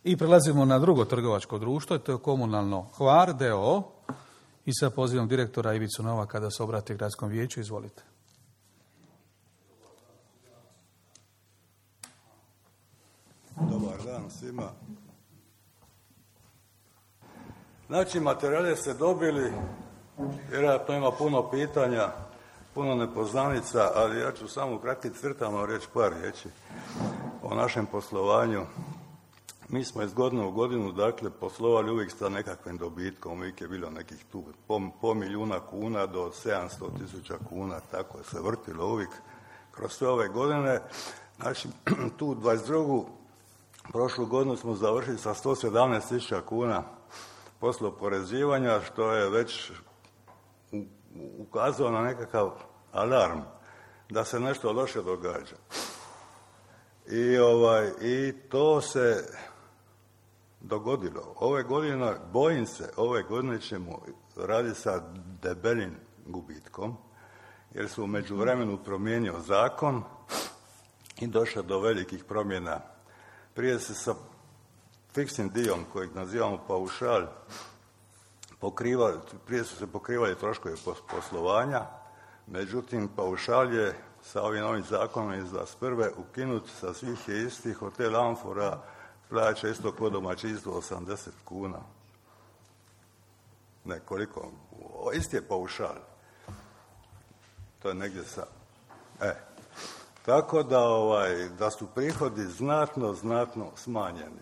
I prelazimo na drugo trgovačko društvo, to je komunalno Hvar d.o.o. I sad pozivam direktora Ivicu Novaka da se obrati gradskom vijeću. Izvolite. Dobar dan svima. Znači, materijale ste dobili, vjerojatno ima puno pitanja, puno nepoznanica, ali ja ću samo u kratkim crtama reći par riječi o našem poslovanju. Mi smo iz godine u godinu, dakle, poslovali uvijek sa nekakvim dobitkom, uvijek je bilo nekih tu po milijuna kuna do 700.000 kuna, tako se vrtilo uvijek kroz sve ove godine. Znači, tu 22. prošlu godinu smo završili sa 117.000 kuna poslije oporezivanja, što je već ukazao na nekakav alarm da se nešto loše događa. I to se dogodilo. Ove godine, bojim se, ove godine ćemo raditi sa debelim gubitkom, jer su u međuvremenu promijenio zakon i došlo do velikih promjena. Prije se sa fiksnim dijom, kojeg nazivamo paušal, prije su se pokrivali troškovi poslovanja, međutim paušal je sa ovim novim zakonom iz 21. ukinut, sa svih je istih. Hotel Amfora plaća isto kod domaćinstvo 80 kuna. Nekoliko. Isti je paušal. To je negdje sa... Tako da su prihodi znatno smanjeni.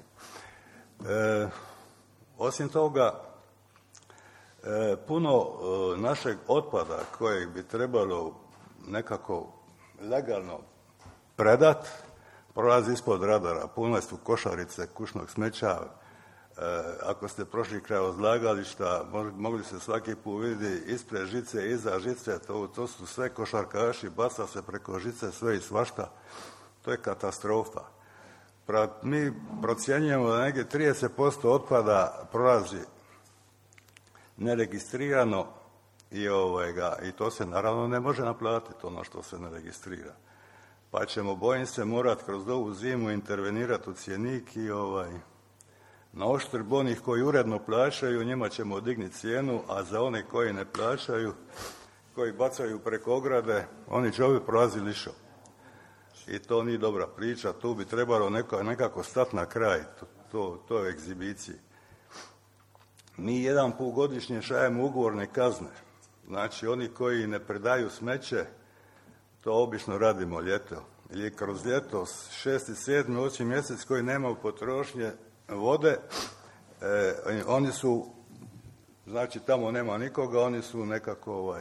Osim toga, puno našeg otpada kojeg bi trebalo nekako legalno predat, prolazi ispod radara. Puno su košarice kućnog smeća. Ako ste prošli kraj odlagališta, mogli se svaki put vidjeti ispred žice, iza žice, to su sve košarkaši, baca se preko žice sve i svašta. To je katastrofa. Mi procjenjujemo da negdje 30% otpada prolazi neregistrirano i to se naravno ne može naplatiti, ono što se ne registrira. Pa ćemo, bojim se, morati kroz ovu zimu intervenirati u cjenik i na oštrb onih koji uredno plaćaju, njima ćemo dignuti cijenu, a za one koji ne plaćaju, koji bacaju preko ograde, oni će ovdje prolazi lišo. I to nije dobra priča, tu bi trebalo nekako stati na kraj toj egzibiciji. Mi jedan put godišnje šaljemo ugovorne kazne. Znači, oni koji ne predaju smeće, to obično radimo ljeto. Ili kroz ljeto, 6., 7., 8. mjesec koji nemaju potrošnje vode, oni su, znači tamo nema nikoga, oni su nekako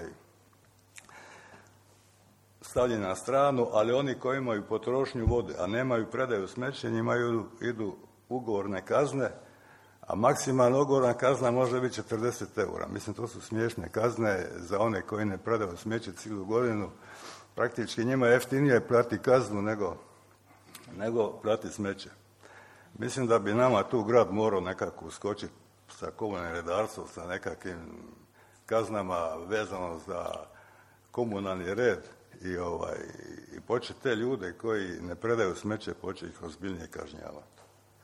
stavljeni na stranu, ali oni koji imaju potrošnju vode, a nemaju predaju smeće, njima idu ugovorne kazne, a maksimalna ugovorna kazna može biti 40 eura. Mislim, to su smiješne kazne za one koji ne predaju smeće cijelu godinu. Praktički njima je jeftinije platiti kaznu nego platiti smeće. Mislim da bi nama tu grad morao nekako uskočiti sa komunalnim redarstvom, sa nekakvim kaznama vezano za komunalni red i početi te ljude koji ne predaju smeće, početi ih ozbiljnije kažnjavati.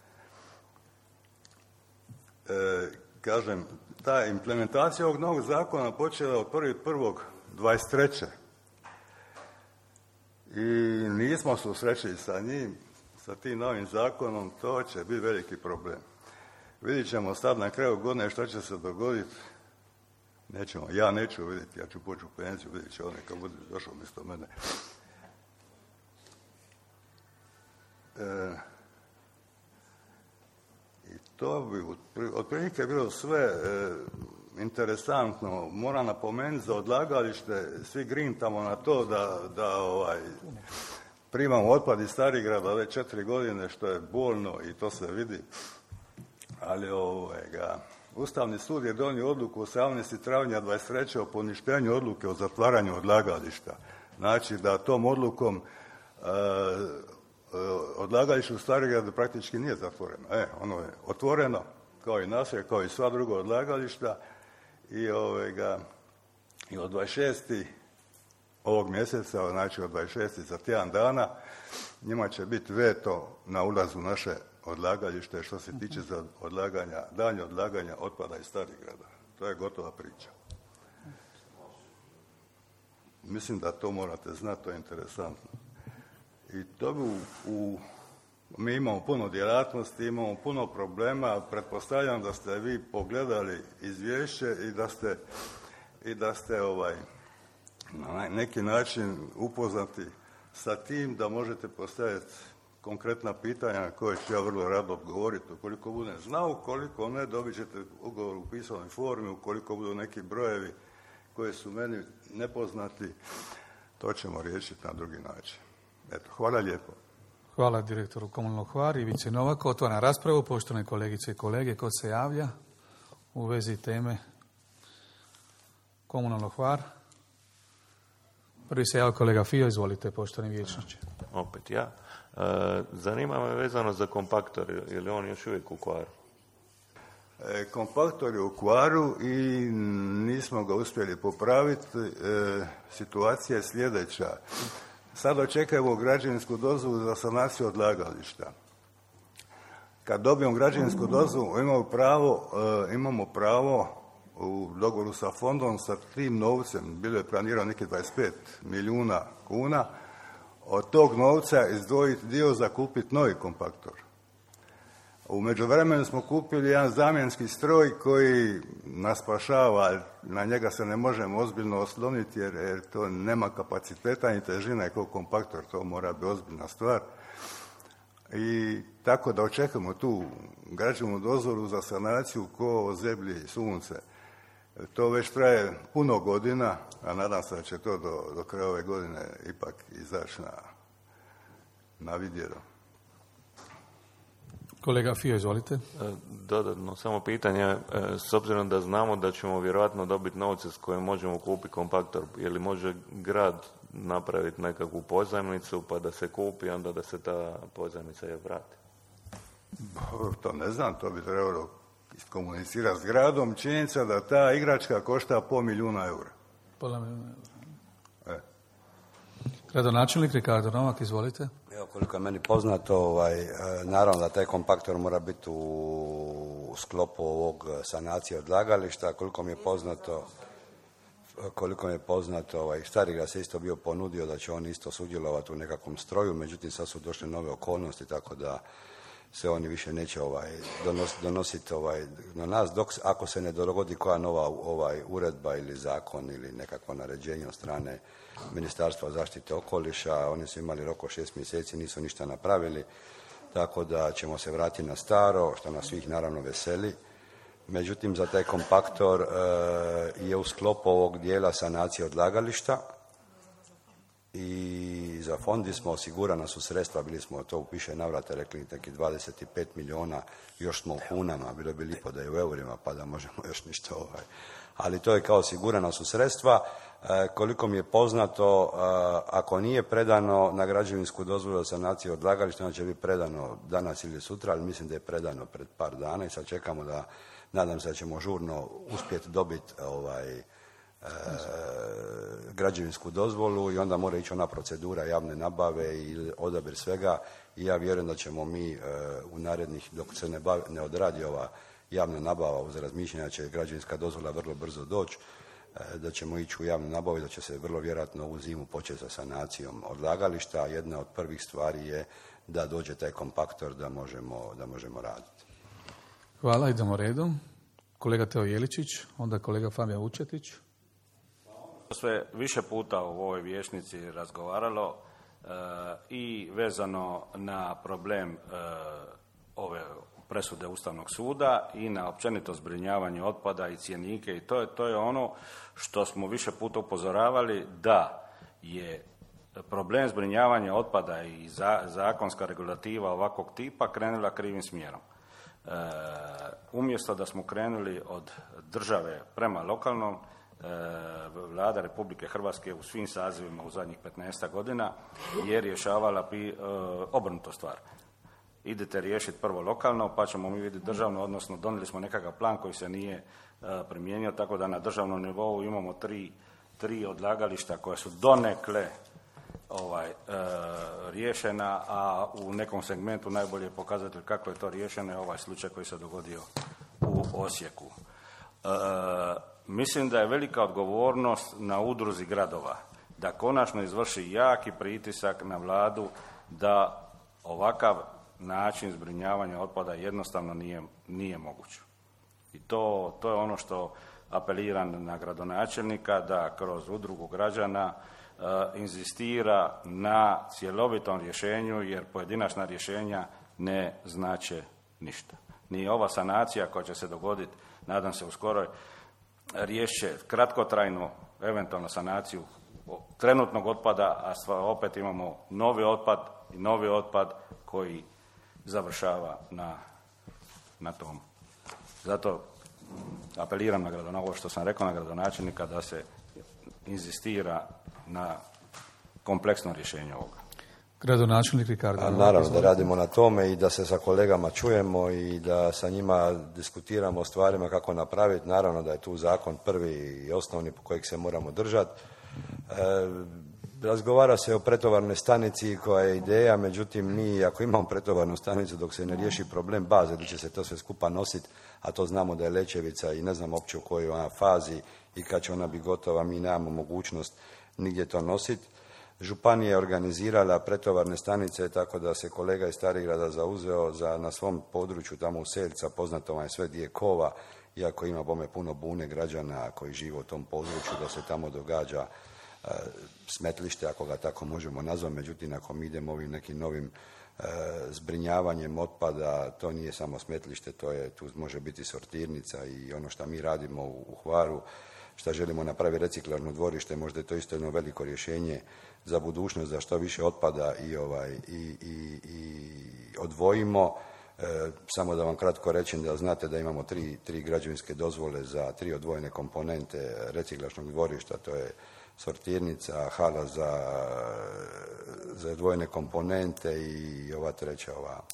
Kažem, ta implementacija ovog novog zakona počela od 1.1.23. I nismo se usrećili sa njim, sa tim novim zakonom, to će biti veliki problem. Vidjet ćemo sad na kraju godine što će se dogoditi. Ja neću vidjeti, ja ću poći u penziju, vidjet će onaj kad bude došao mjesto mene. I to bi otprilike bilo sve interesantno. Moram napomenuti za odlagalište, svi grintamo na to da primamo otpad iz Starigrada već 4 godine, što je bolno i to se vidi. Ali Ustavni sud je donio odluku 18. travnja 23. o poništenju odluke o zatvaranju odlagališta. Znači da tom odlukom odlagalište u Starigradu praktički nije zatvoreno. Ono je otvoreno, kao i naselje, kao i sva druga odlagališta i od 26. ovog mjeseca, znači od 26. za tjedan dana, njima će biti veto na ulazu naše odlagalište što se tiče za daljnje odlaganja otpada iz starih gradova. To je gotova priča. Mislim da to morate znati, to je interesantno. I to bi mi imamo puno djelatnosti, imamo puno problema. Pretpostavljam da ste vi pogledali izvješće i da ste na neki način upoznati sa tim da možete postaviti konkretna pitanja na koje ću ja vrlo rado odgovoriti. Ukoliko budem znao, ukoliko ne, dobit ćete ugovor u pisanoj formi, ukoliko budu neki brojevi koji su meni nepoznati, to ćemo riješiti na drugi način. Eto, hvala lijepo. Hvala direktoru Komunalnog Hvar, Ivici Novaku. Otvaram raspravu, poštovane kolegice i kolege. Ko se javlja u vezi teme Komunalnog Hvar? Prvi se javio kolega Fio, izvolite, poštovani vijećniče. Opet ja. Zanima me vezano za kompaktor, je li on još uvijek u kvaru? Kompaktor je u kvaru i nismo ga uspjeli popraviti. Situacija je sljedeća. Sad očekujemo građevinsku dozvolu za sanaciju odlagališta. Kad dobijemo građevinsku dozvolu, imamo pravo u dogovoru sa fondom, sa tim novcem, bilo je planirano neki 25 milijuna kuna, od tog novca izdvojiti dio za kupiti novi kompaktor. U međuvremenu smo kupili jedan zamjenski stroj koji nas spašava, na njega se ne možemo ozbiljno osloniti jer to nema kapaciteta ni težine kao kompaktor, to mora biti ozbiljna stvar. I tako da očekujemo tu građevnu dozvolu za sanaciju ko zemlji i sunce. To već traje puno godina, a nadam se da će to do kraja ove godine ipak izaći na vidjelo. Kolega Fio, izvolite. Dodatno, samo pitanje, s obzirom da znamo da ćemo vjerojatno dobiti novce s kojim možemo kupiti kompaktor, je li može grad napraviti nekakvu pozajmicu pa da se kupi, onda da se ta pozajmica je vrati? To ne znam, to bi trebalo iskomunicirati s gradom. Činjenica da ta igračka košta $500,000. $500,000. Gradonačelnik Ricardo Novak, izvolite. Evo, koliko je meni poznato, naravno da taj kompaktor mora biti u sklopu ovog sanacije odlagališta. Koliko mi je poznato, Starigrad se isto bio ponudio da će on isto sudjelovati u nekakvom stroju, međutim sad su došle nove okolnosti, tako da se oni više neće donositi na nas, dok ako se ne dogodi koja nova uredba ili zakon ili nekakvo naređenje od strane Ministarstva zaštite okoliša. Oni su imali rok od 6 mjeseci, nisu ništa napravili, tako da ćemo se vratiti na staro, što nas svih naravno veseli. Međutim, za taj kompaktor je u sklopu ovog dijela sanacije odlagališta i za fondi smo osigurana su sredstva, bili smo to u više navrata rekli, neki 25 milijuna, još smo u kunama, bilo bi lijepo da je u eurima pa da možemo još ništa ali to je kao osigurana su sredstva. Koliko mi je poznato, ako nije predano na građevinsku dozvolu za sanaciju odlagališta, onda će biti predano danas ili sutra, ali mislim da je predano pred par dana i sad čekamo nadam se da ćemo žurno uspjeti dobiti građevinsku dozvolu i onda mora ići ona procedura javne nabave i odabir svega i ja vjerujem da ćemo mi u narednih, dok se ne odradi ova javna nabava uz razmišljanje da će građevinska dozvola vrlo brzo doći, da ćemo ići u javnu nabavu i da će se vrlo vjerojatno ovu zimu početi sa sanacijom odlagališta. Jedna od prvih stvari je da dođe taj kompaktor da možemo raditi. Hvala, idemo redom. Kolega Teo Jeličić, onda kolega Fabijan Vučetić. Sve više puta u ovoj vijećnici razgovaralo i vezano na problem ove presude Ustavnog suda i na općenito zbrinjavanje otpada i cjenike i to je ono što smo više puta upozoravali da je problem zbrinjavanja otpada i zakonska regulativa ovakvog tipa krenula krivim smjerom. Umjesto da smo krenuli od države prema lokalnom, Vlada Republike Hrvatske u svim sazivima u zadnjih 15 godina je rješavala obrnuto stvar. Idete riješiti prvo lokalno, pa ćemo mi vidjeti državno, odnosno donijeli smo nekakav plan koji se nije primijenio, tako da na državnom nivou imamo tri odlagališta koja su donekle riješena, a u nekom segmentu najbolje je pokazatelj kako je to riješeno je ovaj slučaj koji se dogodio u Osijeku. Mislim da je velika odgovornost na udruzi gradova da konačno izvrši jaki pritisak na vladu da ovakav način zbrinjavanja otpada jednostavno nije moguć. I to je ono što apeliram na gradonačelnika da kroz udrugu građana inzistira na cjelovitom rješenju, jer pojedinačna rješenja ne znače ništa. Ni ova sanacija koja će se dogoditi, nadam se u skoroj, riješit će kratkotrajnu eventualno sanaciju trenutnog otpada, a opet imamo novi otpad koji završava na tom. Zato apeliram na ovo što sam rekao na gradonačelnika da se inzistira na kompleksno rješenje ovoga. Gradonačelnik Ricardo. Naravno da radimo na tome i da se sa kolegama čujemo i da sa njima diskutiramo o stvarima kako napraviti. Naravno da je tu zakon prvi i osnovni po kojeg se moramo držati. Razgovara se o pretovarnoj stanici koja je ideja, međutim mi ako imamo pretovarnu stanicu dok se ne riješi problem baze gdje će se to sve skupa nositi, a to znamo da je Lećevica i ne znam uopće u kojoj ona fazi i kad će ona biti gotova, mi nemamo mogućnost nigdje to nositi. Županija je organizirala pretovarne stanice tako da se kolega iz Starigrada zauzeo na svom području tamo u Selca, poznato vam je sve gdje je kova, iako ima bome puno bune građana koji žive u tom području da se tamo događa smetlište, ako ga tako možemo nazvati, međutim ako mi idemo ovim nekim novim zbrinjavanjem otpada, to nije samo smetlište, tu može biti sortirnica i ono što mi radimo u Hvaru, što želimo napraviti reciklažno dvorište, možda je to isto jedno veliko rješenje za budućnost, da što više otpada i odvojimo. Samo da vam kratko rečem da znate da imamo tri građevinske dozvole za 3 odvojene komponente reciklažnog dvorišta, to je sortirnica, hala za odvojene komponente i ova treća,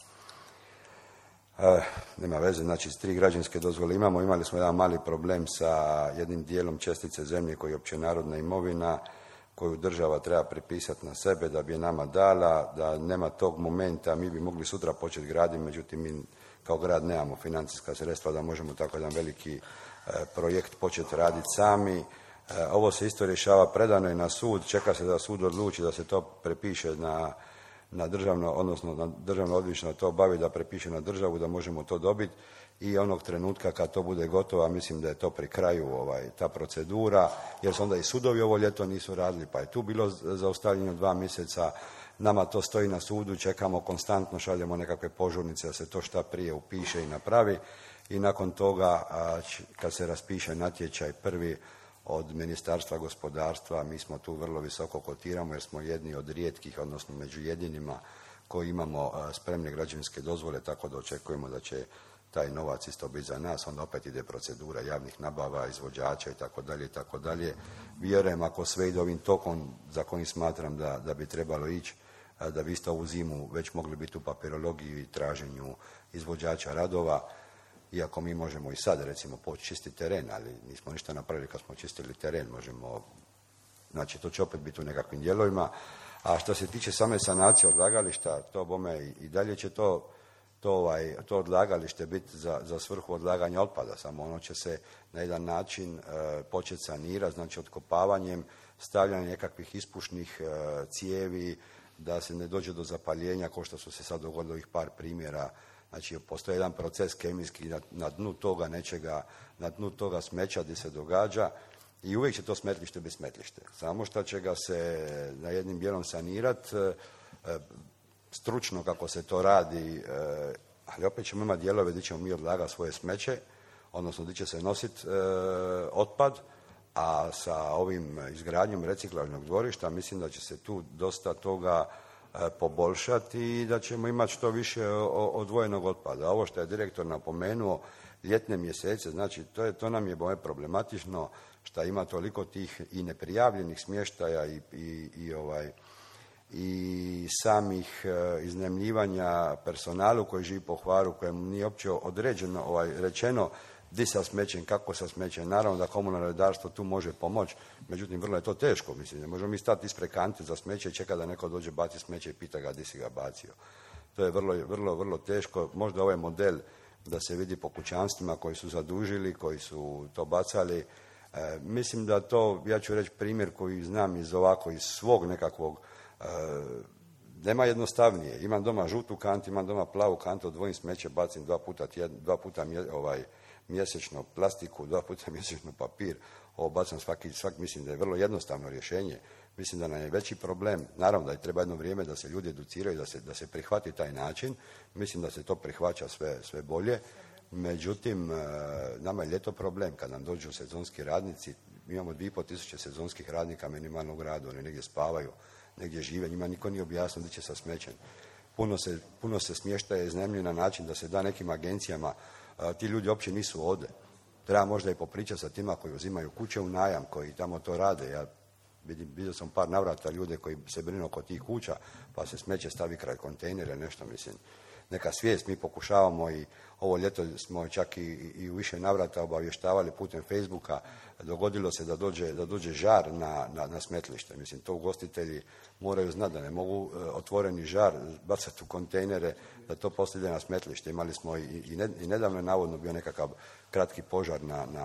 nema veze, znači 3 građevinske dozvole imali smo jedan mali problem sa jednim dijelom čestice zemlje koji je općenarodna imovina, koju država treba prepisati na sebe da bi je nama dala, da nema tog momenta, mi bi mogli sutra početi graditi, međutim mi kao grad nemamo financijska sredstva da možemo tako jedan veliki projekt početi raditi sami. Ovo se isto rješava, predano je na sud, čeka se da sud odluči da se to prepiše na državno, odnosno na državno odvjetništvo to obavi da prepiše na državu, da možemo to dobiti i onog trenutka kad to bude gotovo, mislim da je to pri kraju ta procedura, jer su onda i sudovi ovo ljeto nisu radili, pa je tu bilo zaustavljeno 2 mjeseca, nama to stoji na sudu, čekamo konstantno, šaljemo nekakve požurnice da se to šta prije upiše i napravi i nakon toga kad se raspiše natječaj prvi od Ministarstva gospodarstva, mi smo tu vrlo visoko kotiramo jer smo jedni od rijetkih, odnosno među jedinima koji imamo spremne građevinske dozvole, tako da očekujemo da će taj novac isto biti za nas, onda opet ide procedura javnih nabava, izvođača i tako dalje. Vjerujem ako sve ide ovim tokom za koji smatram da bi trebalo ići, da bi isto ovu zimu već mogli biti u papirologiji i traženju izvođača radova, iako mi možemo i sad recimo poći čistiti teren, ali nismo ništa napravili kad smo čistili teren, znači to će opet biti u nekakvim dijelovima. A što se tiče same sanacije odlagališta, to bome i dalje će to odlagalište biti za svrhu odlaganja otpada, samo ono će se na jedan način početi sanirati, znači otkopavanjem, stavljanjem nekakvih ispušnih cijevi, da se ne dođe do zapaljenja, kao što su se sad dogodilo ovih par primjera. Znači, postoji jedan proces kemijski na dnu toga nečega, na dnu toga smeća gdje se događa i uvijek će to smetlište biti smetlište. Samo što će ga se na jednim dijelom sanirati, stručno kako se to radi, ali opet ćemo imati dijelove gdje ćemo mi odlagati svoje smeće, odnosno gdje će se nositi otpad, a sa ovim izgradnjom reciklažnog dvorišta mislim da će se tu dosta toga poboljšati i da ćemo imati što više odvojenog otpada. Ovo što je direktor napomenuo, ljetne mjesece, znači to nam je problematično što ima toliko tih i neprijavljenih smještaja i samih iznajmljivanja personalu koji živi po Hvaru, kojem nije uopće rečeno di sa smećem, kako sa smećem. Naravno da komunalno redarstvo tu može pomoći, međutim vrlo je to teško. Mislim, ne možemo mi stati ispred kante za smeće i čekati da neko dođe baci smeće i pita ga di si ga bacio. To je vrlo teško. Možda ovaj model da se vidi po kućanstvima koji su zadužili, koji su to bacali. Mislim da to, ja ću reći primjer koji znam iz svog nekakvog, nema jednostavnije. Imam doma žutu kantu, imam doma plavu kantu, odvojim smeće, bacim dva puta mjesečno plastiku, 2 puta mjesečno papir. Ovo bacam svaki, mislim da je vrlo jednostavno rješenje. Mislim da nam je veći problem. Naravno da je treba jedno vrijeme da se ljudi educiraju, da se prihvati taj način. Mislim da se to prihvaća sve bolje. Međutim, nama je ljeto problem kad nam dođu sezonski radnici. Mi imamo 2500 sezonskih radnika minimalno u gradu. Oni negdje spavaju, negdje žive. Njima niko nije objasnio gdje će sa smećem. Puno se smještaje iznajmljuje na način da se da nekim agencijama. Ti ljudi uopće nisu ovdje. Treba možda i popričati sa tima koji uzimaju kuće u najam, koji tamo to rade. Ja vidio sam par navrata ljude koji se brinu oko tih kuća, pa se smeće stavi kraj kontejnera, nešto, mislim. Neka svijest, mi pokušavamo i ovo ljeto smo čak i u više navrata obavještavali putem Facebooka, dogodilo se da dođe žar na smetlište. Mislim, to ugostitelji moraju znati da ne mogu otvoreni žar bacati u kontejnere, da to poslije na smetlište. Imali smo i nedavno je navodno bio nekakav kratki požar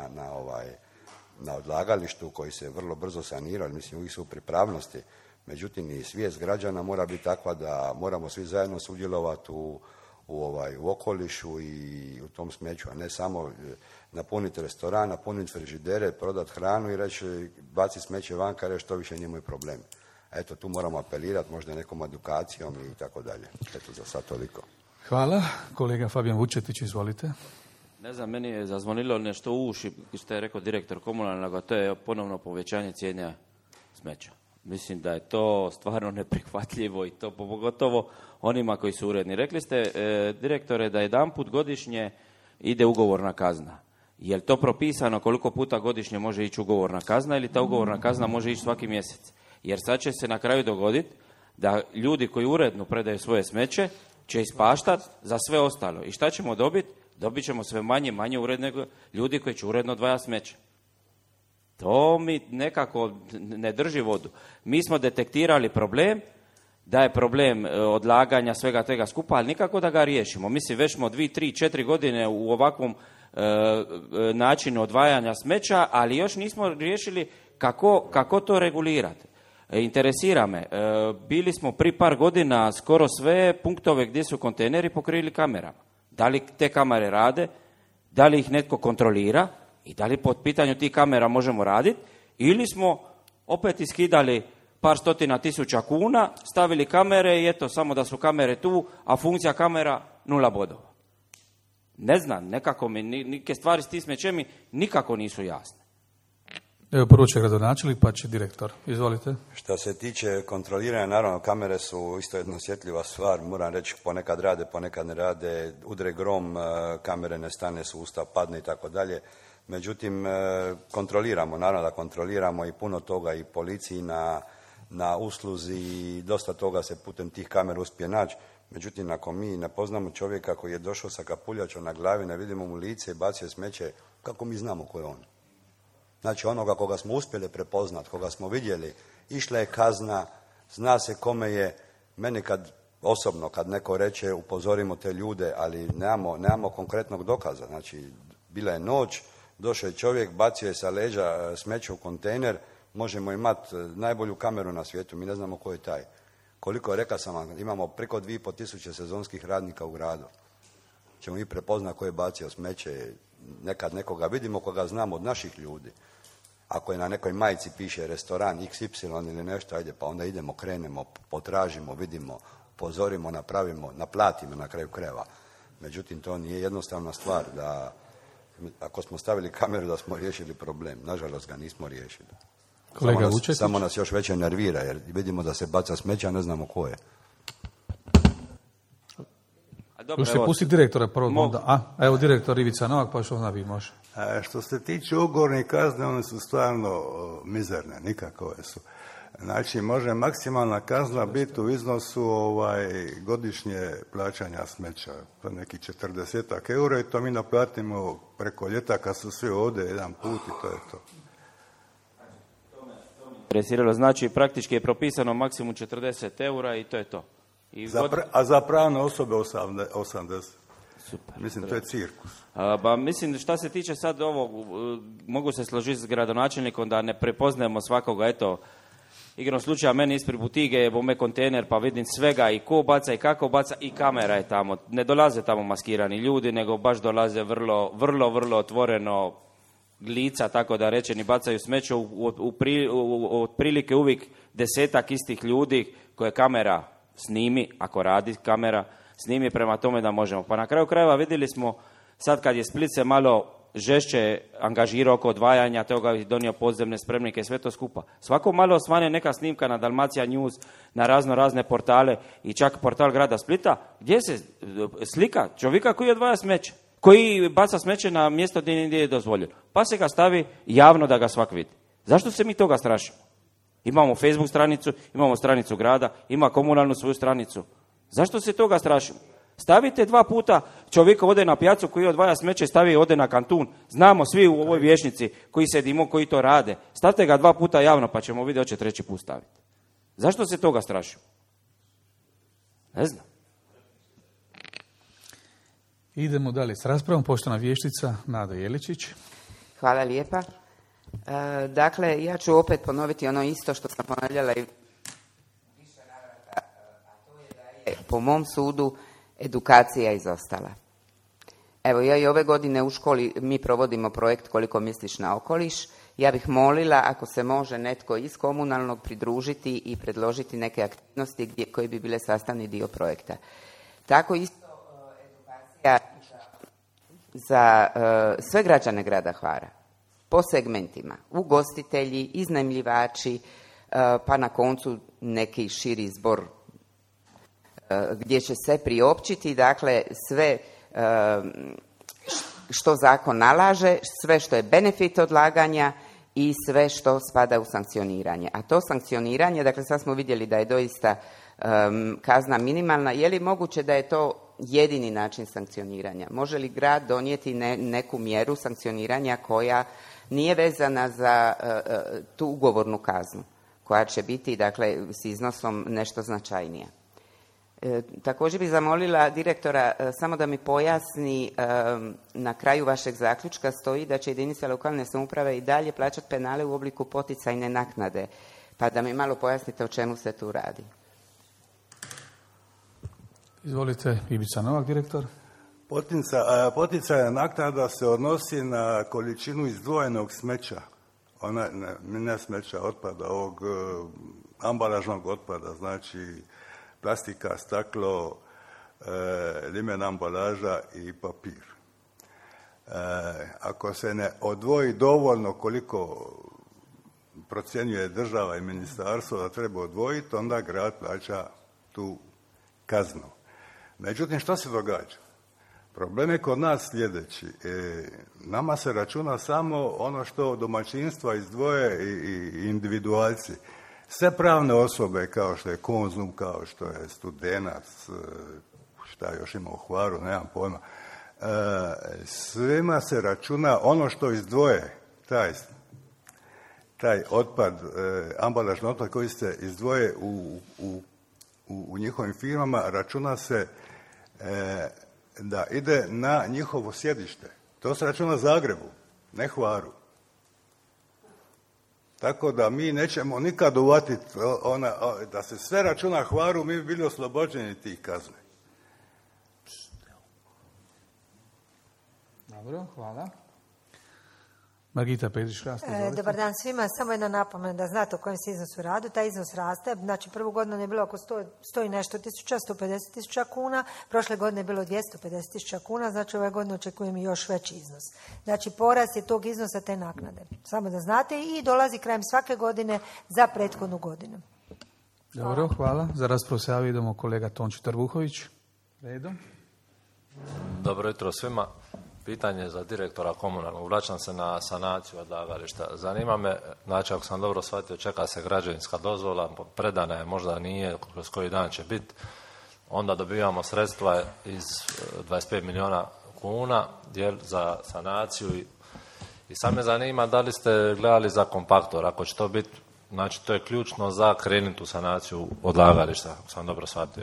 na odlagalištu koji se vrlo brzo sanirao, mislim uvijek su u pripravnosti. Međutim, i svijest građana mora biti takva da moramo svi zajedno sudjelovati u okolišu i u tom smeću, a ne samo napuniti restoran, napuniti frižidere, prodati hranu i reći baci smeće vanka, reći to više nije moj problem. Eto, tu moramo apelirati možda nekom edukacijom i tako dalje. Eto, za sad toliko. Hvala. Kolega Fabijan Vučetić, izvolite. Ne znam, meni je zazvonilo nešto u uši, što je rekao direktor komunalnog, a to je ponovno povećanje cijene smeća. Mislim da je to stvarno neprihvatljivo i to pogotovo onima koji su uredni. Rekli ste, direktore, da jedanput godišnje ide ugovorna kazna. Je li to propisano koliko puta godišnje može ići ugovorna kazna ili ta ugovorna kazna može ići svaki mjesec? Jer sad će se na kraju dogoditi da ljudi koji uredno predaju svoje smeće će ispaštati za sve ostalo. I šta ćemo dobiti? Dobit ćemo sve manje uredne ljudi koji će uredno odvajati smeće. To mi nekako ne drži vodu. Mi smo detektirali problem, da je problem odlaganja svega tega skupa, ali nikako da ga riješimo. Mislim, već smo 2, 3, 4 godine u ovakvom načinu odvajanja smeća, ali još nismo riješili kako to regulirati. Interesira me, bili smo pri par godina skoro sve punktove gdje su kontejneri pokrili kamerama. Da li te kamere rade, da li ih netko kontrolira i da li pod pitanju tih kamera možemo raditi, ili smo opet iskidali par stotina tisuća kuna, stavili kamere i eto, samo da su kamere tu, a funkcija kamera 0 bodova. Ne znam, nekako mi neke stvari s tim smećem nikako nisu jasne. Evo, prvo će gradonačelnik, pa će direktor. Izvolite. Što se tiče kontroliranja, naravno, kamere su isto jedna osjetljiva stvar. Moram reći, ponekad rade, ponekad ne rade. Udre grom, kamere ne stane, sustav padne i tako dalje. Međutim, kontroliramo, naravno da kontroliramo i puno toga i policiji na usluzi i dosta toga se putem tih kamera uspije naći. Međutim, ako mi ne poznamo čovjeka koji je došao sa kapuljačom na glavi, ne vidimo mu lice i bacio smeće, kako mi znamo ko je on? Znači, onoga koga smo uspjeli prepoznati, koga smo vidjeli, išla je kazna, zna se kome je. Meni kad neko reče upozorimo te ljude, ali nemamo konkretnog dokaza. Znači, bila je noć, došao je čovjek, bacio je sa leđa smeće u kontejner, možemo imati najbolju kameru na svijetu, mi ne znamo ko je taj. Koliko je, rekao sam vam, imamo preko 2500 sezonskih radnika u gradu. Ćemo mi prepoznati ko je bacio smeće, nekad nekoga vidimo, koga znamo od naših ljudi. Ako je na nekoj majici piše restoran XY ili nešto, ajde, pa onda idemo, krenemo, potražimo, vidimo, upozorimo, napravimo, naplatimo na kraju krajeva. Međutim, to nije jednostavna stvar da, ako smo stavili kameru, da smo riješili problem. Nažalost ga nismo riješili. Samo nas još veće nervira, jer vidimo da se baca smeća, a ne znamo ko je. Još se pusti direktora prvog onda. Evo direktor Ivica Novak, pa što onda vi može. Što se tiče ugovornih kazne, one su stvarno mizerne, nikakove su. Znači, može maksimalna kazna biti u iznosu godišnje plaćanja smeća. To je neki 40 eura i to mi naplatimo preko ljeta kad su svi ovdje jedan put i to je to. Presiralo, znači praktički je propisano maksimum 40 eura i to je to. A za pravne osobe 80. Super. Mislim, to je cirkus. Mislim, šta se tiče sad ovog, mogu se složiti s gradonačelnikom da ne prepoznajemo svakoga, eto, igrom slučaja meni ispred butige je bome kontejner pa vidim svega i ko baca i kako baca i kamera je tamo. Ne dolaze tamo maskirani ljudi, nego baš dolaze vrlo otvoreno lica, tako da rečeni, bacaju smeće otprilike uvijek 10 istih ljudi koje kamera snimi, ako radi kamera, snimi prema tome da možemo. Pa na kraju krajeva vidjeli smo, sad kad je Split se malo žešće angažirao oko odvajanja toga i donio podzemne spremnike i sve to skupa. Svako malo osvane neka snimka na Dalmacija News, na razne portale i čak portal grada Splita, gdje se slika čovjeka koji odvaja smeće, koji baca smeće na mjesto gdje je dozvoljeno. Pa se ga stavi javno da ga svak vidi. Zašto se mi toga strašimo? Imamo Facebook stranicu, imamo stranicu grada, ima komunalnu svoju stranicu. Zašto se toga strašimo? Stavite 2 puta čovjeka ode na pijacu koji odvaja smeće, stavi ode na kantun. Znamo svi u ovoj vijećnici koji sedimo, koji to rade. Stavite ga 2 puta javno pa ćemo vidjeti, hoće 3. put staviti. Zašto se toga strašimo? Ne znam. Idemo dalje s raspravom. Poštovana vijećnica Nada Jeličić. Hvala lijepa. Dakle, ja ću opet ponoviti ono isto što sam ponavljala i više navrata, a to je da je po mom sudu edukacija izostala. Evo, ja i ove godine u školi mi provodimo projekt Koliko misliš na okoliš. Ja bih molila ako se može netko iz komunalnog pridružiti i predložiti neke aktivnosti koje bi bile sastavni dio projekta. Tako isto edukacija za sve građane grada Hvara, po segmentima, ugostitelji, iznajmljivači, pa na koncu neki širi zbor gdje će se priopćiti, dakle, sve što zakon nalaže, sve što je benefit odlaganja i sve što spada u sankcioniranje. A to sankcioniranje, dakle, sad smo vidjeli da je doista kazna minimalna. Je li moguće da je to jedini način sankcioniranja? Može li grad donijeti neku mjeru sankcioniranja koja nije vezana za tu ugovornu kaznu, koja će biti, dakle, s iznosom nešto značajnija? Također bih zamolila direktora samo da mi pojasni, na kraju vašeg zaključka stoji da će jedinice lokalne samouprave i dalje plaćati penale u obliku poticajne naknade, pa da mi malo pojasnite o čemu se tu radi. Izvolite, Ivica Novak, direktor. Poticajna naknada se odnosi na količinu izdvojenog smeća, ne smeća, otpada, ovog ambalažnog otpada, znači plastika, staklo, limena ambalaža i papir. Ako se ne odvoji dovoljno koliko procjenjuje država i ministarstvo da treba odvojiti, onda grad plaća tu kaznu. Međutim, što se događa? Problem je kod nas sljedeći. Nama se računa samo ono što domaćinstva izdvoje i individualci. Sve pravne osobe, kao što je Konzum, kao što je Studenac, šta još ima u Hvaru, nemam pojma, svima se računa ono što izdvoje, taj otpad, ambalažni otpad koji se izdvoje u njihovim firmama, računa se da ide na njihovo sjedište. To se računa Zagrebu, ne Hvaru. Tako da mi nećemo nikad uvatiti da se sve računa Hvaru, mi bi bili oslobođeni tih kazne. Dobro, hvala. Margita Petrić-Hrast, izvolite. Dobar dan svima, samo jedna napomena da znate o kojem se iznosu radi. Taj iznos raste, znači prvu godinu je bilo oko 100 i nešto tisuća, 150 tisuća kuna, prošle godine je bilo 250 tisuća kuna, znači ove godine očekujem i još veći iznos. Znači porast je tog iznosa te naknade, samo da znate, i dolazi krajem svake godine za prethodnu godinu. Dobro, hvala. Za raspravu se javi idemo kolega Tonči Trbuhović. Redom. Dobro jutro svima. Pitanje za direktora komunalnog. Vraćam se na sanaciju odlagališta. Zanima me, znači ako sam dobro shvatio, čeka se građevinska dozvola, predana je, možda nije, kroz koji dan će biti. Onda dobivamo sredstva iz 25 milijuna kuna za sanaciju i sad me zanima da li ste gledali za kompaktor, ako će to biti, znači to je ključno za krenuti u sanaciju odlagališta, ako sam dobro shvatio.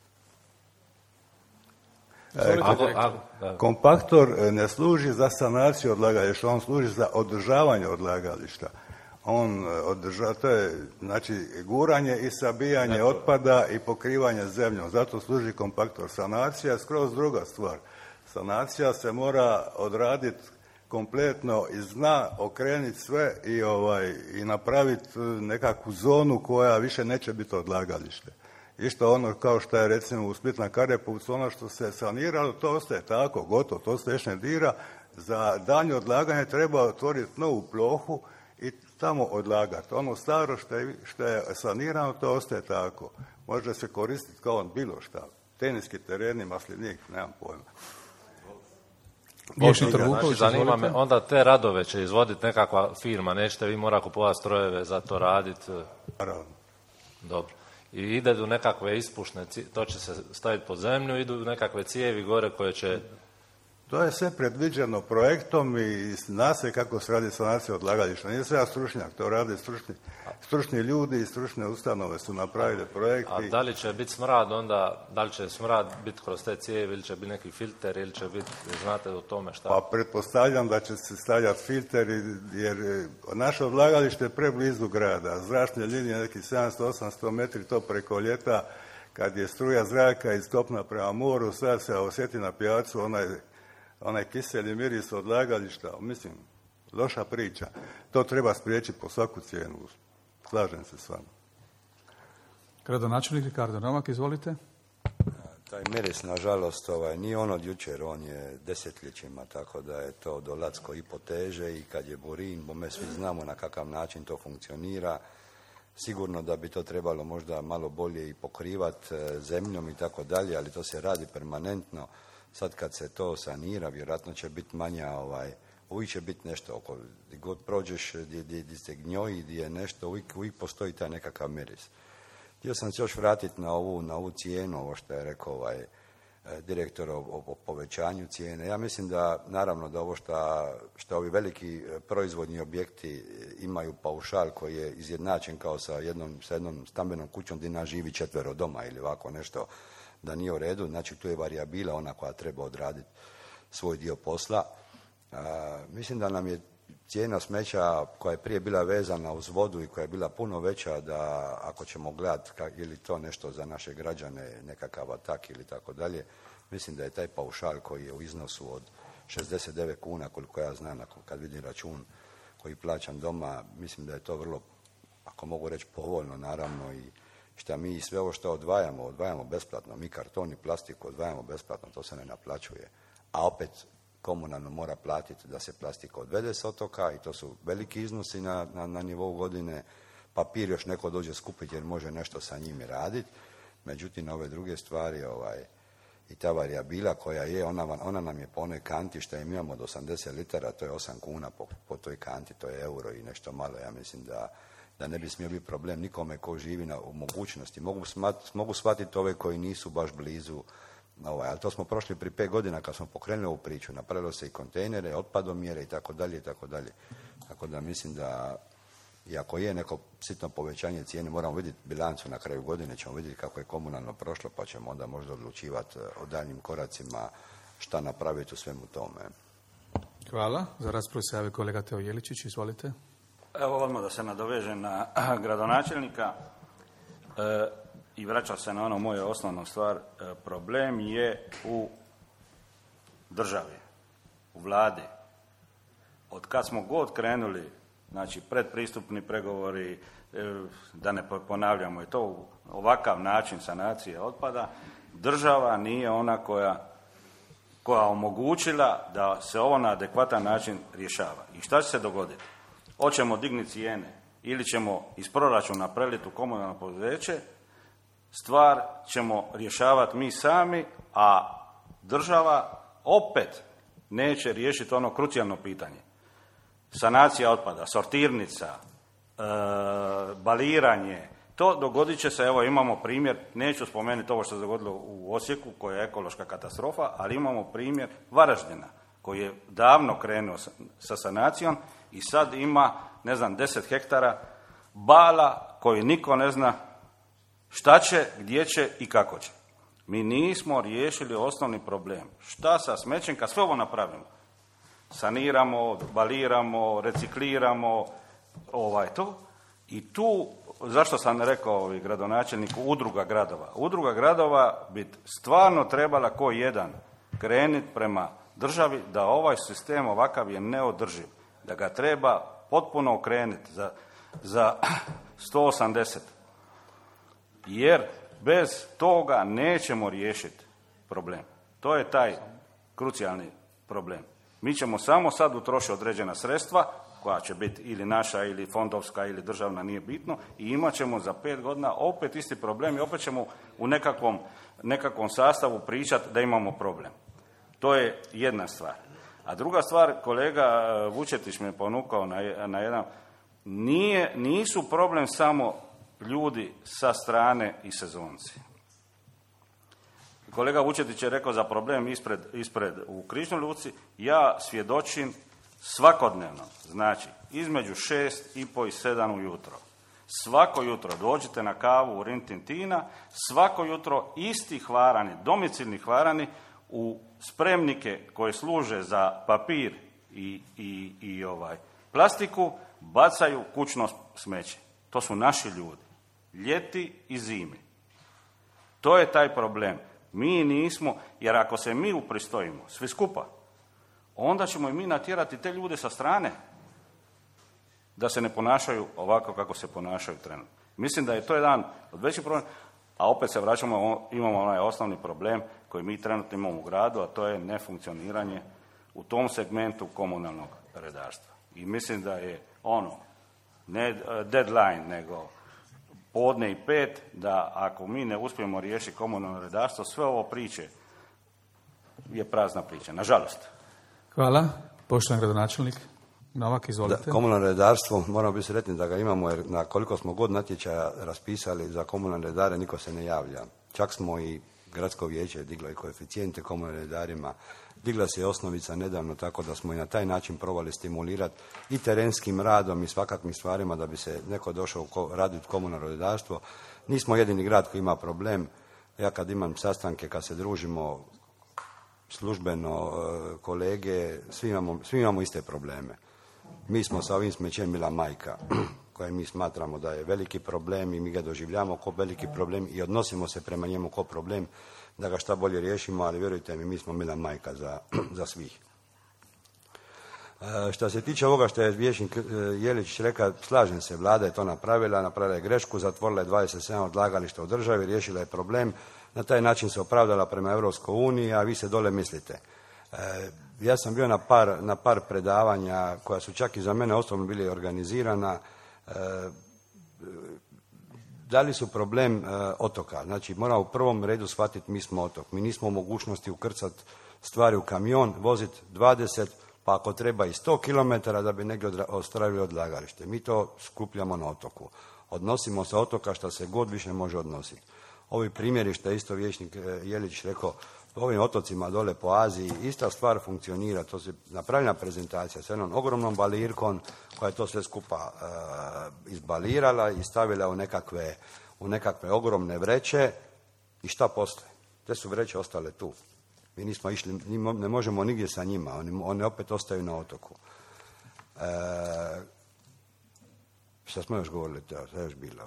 Kompaktor ne služi za sanaciju odlagališta, on služi za održavanje odlagališta. To je znači guranje i sabijanje otpada i pokrivanje zemljom. Zato služi kompaktor. Sanacija je skroz druga stvar. Sanacija se mora odraditi kompletno iz dna, okrenuti sve i napraviti nekakvu zonu koja više neće biti odlagalište. Isto ono kao što je recimo u Split na Karepovcu, ono što se saniralo, to ostaje tako, gotovo, to se još ne dira. Za daljnje odlaganje treba otvoriti novu plohu i tamo odlagati. Ono staro što je sanirano, to ostaje tako. Može se koristiti kao bilo šta. Teniski tereni, maslinik, nemam pojma. Znači, zanima me, onda te radove će izvoditi nekakva firma, nećete vi mora kupovati strojeve za to raditi? Naravno. Dobro. I ide do nekakve ispušne, to će se staviti pod zemlju, idu nekakve cijevi gore koje će... To je sve predviđeno projektom i zna se kako se radi sanacija odlagališta. Nije sve stručnjak, to rade stručni ljudi i stručne ustanove su napravili projekti. A da li će biti smrad onda, da li će smrad biti kroz te cijevi ili će biti neki filter ili će biti, znate o tome šta? Pa pretpostavljam da će se stavljati filter jer naše odlagalište je preblizu grada. Zračne linije neki 700-800 metri, to preko ljeta kad je struja zraka iz kopna prema moru, sad se osjeti na pijacu onaj kiseli miris odlagališta, mislim, loša priča. To treba spriječiti po svaku cijenu. Slažem se s vama. Gradonačelnik Ricardo Novak, izvolite. Taj miris, nažalost, nije on od jučer, on je desetljećima, tako da je to do Lacko i poteže i kad je burin, bo me svi znamo na kakav način to funkcionira. Sigurno da bi to trebalo možda malo bolje i pokrivati zemljom i tako dalje, ali to se radi permanentno. Sad kad se to sanira, vjerojatno će biti manja, uvijek će biti nešto oko, gdje god prođeš, gdje se gnjoji, gdje je nešto, uvijek postoji taj nekakav miris. Htio sam se još vratiti na ovu cijenu, ovo što je rekao direktor o povećanju cijene. Ja mislim da, naravno, da ovo što ovi veliki proizvodni objekti imaju paušal koji je izjednačen kao sa jednom stambenom kućom gdje nas živi 4 doma ili ovako nešto, da nije u redu, znači tu je varijabila ona koja treba odraditi svoj dio posla. Mislim da nam je cijena smeća koja je prije bila vezana uz vodu i koja je bila puno veća, da ako ćemo gledati ili to nešto za naše građane, nekakav atak ili tako dalje, mislim da je taj paušal koji je u iznosu od 69 kuna, koliko ja znam, kad vidim račun koji plaćam doma, mislim da je to vrlo, ako mogu reći, povoljno, naravno, i šta mi sve ovo što odvajamo besplatno, mi karton i plastiku odvajamo besplatno, to se ne naplaćuje, a opet komunalno mora platiti da se plastika odvede s otoka i to su veliki iznosi na nivou godine, papir još neko dođe skupiti jer može nešto sa njim raditi, međutim ove druge stvari i ta varijabila koja je, ona nam je po onoj kanti što im imamo od 80 litara, to je 8 kuna po toj kanti, to je euro i nešto malo, ja mislim da ne bi smio biti problem nikome ko živi u mogućnosti. Mogu shvatiti ove koji nisu baš blizu, ali to smo prošli prije 5 godina kad smo pokrenuli ovu priču. Napravilo se i kontejnere, otpadomjere i tako dalje i tako dalje. Tako da mislim da, i ako je neko sitno povećanje cijene, moramo vidjeti bilancu na kraju godine, ćemo vidjeti kako je komunalno prošlo, pa ćemo onda možda odlučivati o daljnjim koracima šta napraviti u svemu tome. Hvala. Za raspravu se javi kolega Teo Jeličić, izvolite. Evo odmah da se nadovežem na gradonačelnika i vraćam se na ono moje osnovnu stvar. Problem je u državi, u vladi. Od kad smo god krenuli, znači predpristupni pregovori, da ne ponavljamo, je to ovakav način sanacije otpada, država nije ona koja omogućila da se ovo na adekvatan način rješava. I šta će se dogoditi? Hoćemo dignuti cijene ili ćemo iz proračuna preliti u komunalno poduzeće, stvar ćemo rješavati mi sami, a država opet neće riješiti ono krucijalno pitanje. Sanacija otpada, sortirnica, baliranje, to dogodit će se, evo imamo primjer, neću spomenuti ovo što se dogodilo u Osijeku, koja je ekološka katastrofa, ali imamo primjer Varaždina, koji je davno krenuo sa sanacijom i sad ima, 10 hektara bala koji niko ne zna šta će, gdje će i kako će. Mi nismo riješili osnovni problem. Šta sa smećem kad sve ovo napravimo? Saniramo, baliramo, recikliramo, to. I tu, zašto sam rekao gradonačelniku, udruga gradova. Udruga gradova bi stvarno trebala ko jedan krenuti prema državi da ovaj sistem ovakav je neodrživ. Da ga treba potpuno okrenuti za 180. Jer bez toga nećemo riješiti problem. To je taj krucijalni problem. Mi ćemo samo sad utrošiti određena sredstva, koja će biti ili naša, ili fondovska, ili državna, nije bitno, i imat ćemo za 5 godina opet isti problem i opet ćemo u nekakvom sastavu pričati da imamo problem. To je jedna stvar. A druga stvar, kolega Vučetić me ponukao na jedan, nisu problem samo ljudi sa strane i sezonci. Kolega Vučetić je rekao za problem ispred u Križnoj luci, ja svjedočim svakodnevno, znači između 6:30 i 7 ujutro. Svako jutro dođite na kavu u Rintintina, svako jutro isti hvarani, domicilni hvarani u spremnike koje služe za papir i plastiku bacaju kućno smeće. To su naši ljudi. Ljeti i zimi. To je taj problem. Mi nismo, jer ako se mi upristojimo, svi skupa, onda ćemo i mi natjerati te ljude sa strane da se ne ponašaju ovako kako se ponašaju trenutno. Mislim da je to jedan od većih problema, a opet se vraćamo, imamo onaj osnovni problem koji mi trenutno imamo u gradu, a to je nefunkcioniranje u tom segmentu komunalnog redarstva. I mislim da je ne deadline, nego podne i 5, da ako mi ne uspijemo riješiti komunalno redarstvo, sve ovo priče je prazna priča, nažalost. Hvala. Poštovani gradonačelnik Novak, izvolite. Da, komunalno redarstvo, moramo biti sretni da ga imamo, jer na koliko smo god natječaja raspisali za komunalne redare, niko se ne javlja. Čak smo i gradsko vijeće diglo i koeficijente komunalnim redarima, digla se i osnovica nedavno, tako da smo i na taj način probali stimulirati i terenskim radom i svakakvim stvarima da bi se neko došao raditi komunalno redarstvo. Nismo jedini grad koji ima problem. Ja kad imam sastanke, kad se družimo službeno, kolege, svi imamo iste probleme. Mi smo sa ovim smećem mila majka, koje mi smatramo da je veliki problem i mi ga doživljamo kao veliki problem i odnosimo se prema njemu kao problem da ga šta bolje riješimo, ali vjerujte mi smo mila majka za svih. Što se tiče ovoga što je vijećnik Jelić rekao, slažem se, vlada je to napravila je grešku, zatvorila je 27 odlagališta u državi, riješila je problem, na taj način se opravdala prema Europskoj uniji, a vi se dole mislite. Ja sam bio na par predavanja koja su čak i za mene osobno bili organizirana. Da li su problem otoka? Znači, moramo u prvom redu shvatiti mi smo otok. Mi nismo u mogućnosti ukrcati stvari u kamion, voziti 20, pa ako treba i 100 km da bi negdje ostravili odlagalište. Mi to skupljamo na otoku. Odnosimo se otoka što se god više može odnositi. Ovi primjeri što je isto vijećnik Jelić rekao, ovim otocima dole po Aziji, ista stvar funkcionira, to se napravljena prezentacija s jednom ogromnom balirkom koja je to sve skupa izbalirala i stavila u nekakve ogromne vreće i šta postoje? Te su vreće ostale tu. Mi nismo išli, ne možemo nigdje sa njima, one opet ostaju na otoku. Šta smo još govorili, to je još bilo?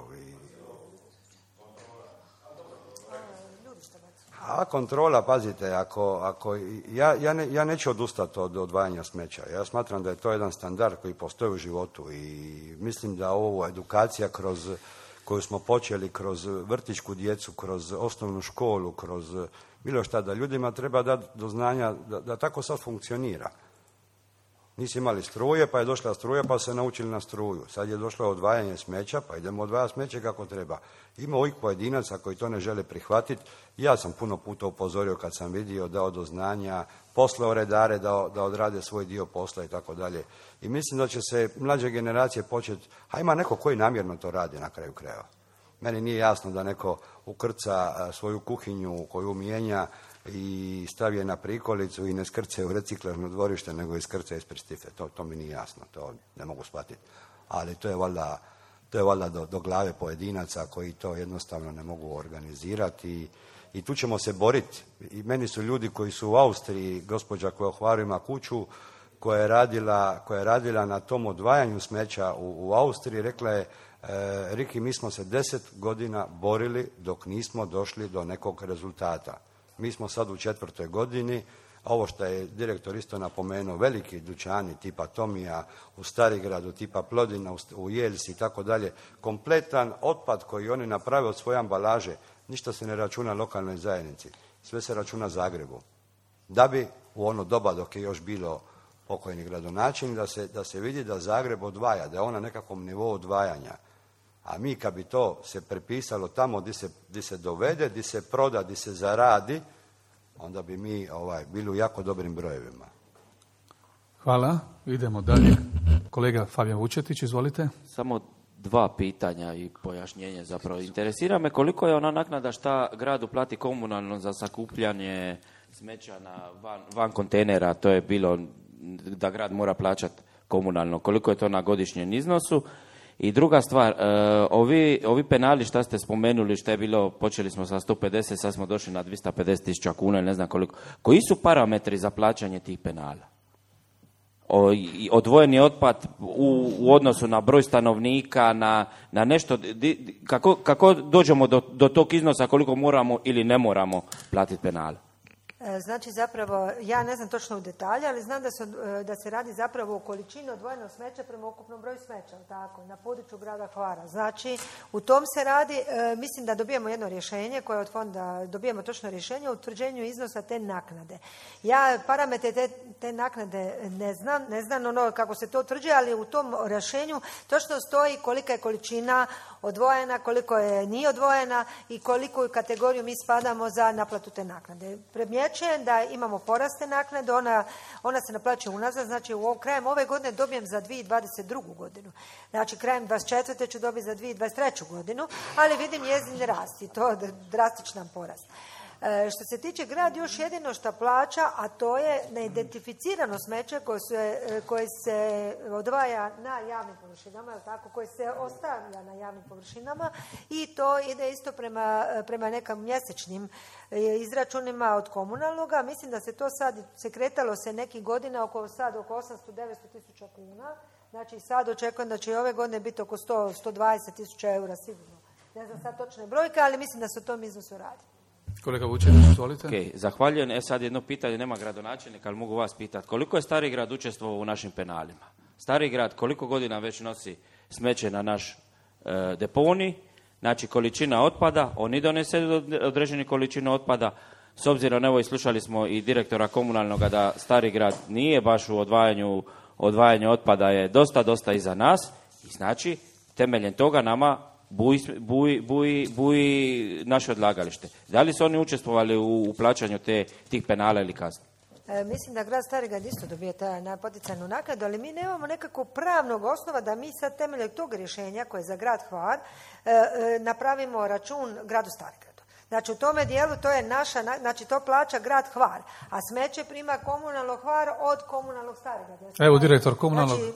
A kontrola, pazite, ja neću odustati od odvajanja smeća. Ja smatram da je to jedan standard koji postoji u životu i mislim da ovo edukacija koju smo počeli kroz vrtićku djecu, kroz osnovnu školu, kroz bilo šta, da ljudima treba dati do znanja da tako sad funkcionira. Nisu imali struje, pa je došla struja, pa su se naučili na struju. Sad je došlo odvajanje smeća, pa idemo odvajati smeće kako treba. Ima ovih pojedinaca koji to ne žele prihvatiti. Ja sam puno puta upozorio kad sam vidio, dao do znanja, poslao redare da odrade svoj dio posla i tako dalje. I mislim da će se mlađe generacije početi, a ima neko koji namjerno to radi na kraju krajeva. Meni nije jasno da neko ukrca svoju kuhinju koju mijenja i stavi je na prikolicu i ne skrce u reciklažno dvorište, nego iskrce ispred stifte. To mi nije jasno, to ne mogu shvatiti. Ali to je valjda do glave pojedinaca koji to jednostavno ne mogu organizirati i tu ćemo se boriti. I meni su ljudi koji su u Austriji, gospođa koja u Hvaru ima kuću, koja je radila na tom odvajanju smeća u Austriji, rekla je: Riki, mi smo se 10 godina borili dok nismo došli do nekog rezultata. Mi smo sad u 4. godini, a ovo što je direktor isto napomenuo, veliki dućani tipa Tomija u Starigradu, tipa Plodina u Jelsi i tako dalje, kompletan otpad koji oni naprave od svoje ambalaže, ništa se ne računa lokalnoj zajednici, sve se računa Zagrebu. Da bi u ono doba dok je još bilo pokojni gradonačelnik, da se vidi da Zagreb odvaja, da je on na nekakvom nivou odvajanja. A mi kad bi to se prepisalo tamo gdje se dovede, gdje se proda, gdje se zaradi, onda bi mi bili u jako dobrim brojevima. Hvala. Idemo dalje. Kolega Fabijan Vučetić, izvolite. Samo 2 pitanja i pojašnjenje zapravo. Interesira me koliko je ona naknada šta gradu plati komunalno za sakupljanje smeća van kontejnera, to je bilo da grad mora plaćati komunalno. Koliko je to na godišnjem iznosu? I druga stvar, ovi penali šta ste spomenuli, šta je bilo, počeli smo sa 150, sad smo došli na 250.000 kuna ili ne znam koliko. Koji su parametri za plaćanje tih penala? Odvojeni otpad u odnosu na broj stanovnika, na nešto, kako dođemo do tog iznosa koliko moramo ili ne moramo platiti penala? Znači zapravo, ja ne znam točno u detalje, ali znam da se radi zapravo o količini odvojenog smeća prema ukupnom broju smeća, tako, na području grada Hvara. Znači, u tom se radi, mislim da dobijemo jedno rješenje koje od fonda, dobijemo točno rješenje o utvrđenju iznosa te naknade. Ja parametre te naknade ne znam ono kako se to utvrđuje, ali u tom rješenju točno stoji kolika je količina odvojena, koliko je nije odvojena i koliko kategoriju mi spadamo za naplatu te naknade. Primjećujem da imamo poraste naknade, ona se naplaćuje unazad, znači krajem ove godine dobijem za 2022. godinu. Znači krajem 2024. ću dobiti za 2023. godinu, ali vidim njezin rast i to je drastičan porast. Što se tiče grad još jedino što plaća, a to je neidentificirano smeće koje se odvaja na javnim površinama, tako, koje se ostavlja na javnim površinama i to ide isto prema nekim mjesečnim izračunima od komunalnoga. Mislim da se to sad se kretalo se nekih godina oko 800-900 tisuća kuna. Znači sad očekujem da će i ove godine biti oko 100-120 tisuća eura sigurno. Ne znam sad točne brojke, ali mislim da se o tom iznosu radi. Kolega Vučetić, izvolite. Okay, zahvaljujem. Sad jedno pitanje, nema gradonačelnika, ali mogu vas pitati. Koliko je Stari Grad učestvovao u našim penalima? Stari Grad koliko godina već nosi smeće na naš deponi, znači količina otpada, oni donese određeni količinu otpada. S obzirom, evo i slušali smo i direktora komunalnoga da Stari Grad nije baš u odvajanju otpada, je dosta iza nas i znači temeljem toga nama buji naše odlagalište. Da li su oni učestvovali u plaćanju tih penala ili kazni? Mislim da grad Stari Grad isto dobije na poticajnu naknadu, ali mi nemamo nekakvog pravnog osnova da mi sad temeljem tog rješenja koje je za grad Hvar napravimo račun gradu Starigradu. Znači u tome dijelu to je znači to plaća grad Hvar, a smeće prima komunalno Hvar od komunalnog Starigrada. Evo direktor komunalnog. Znači,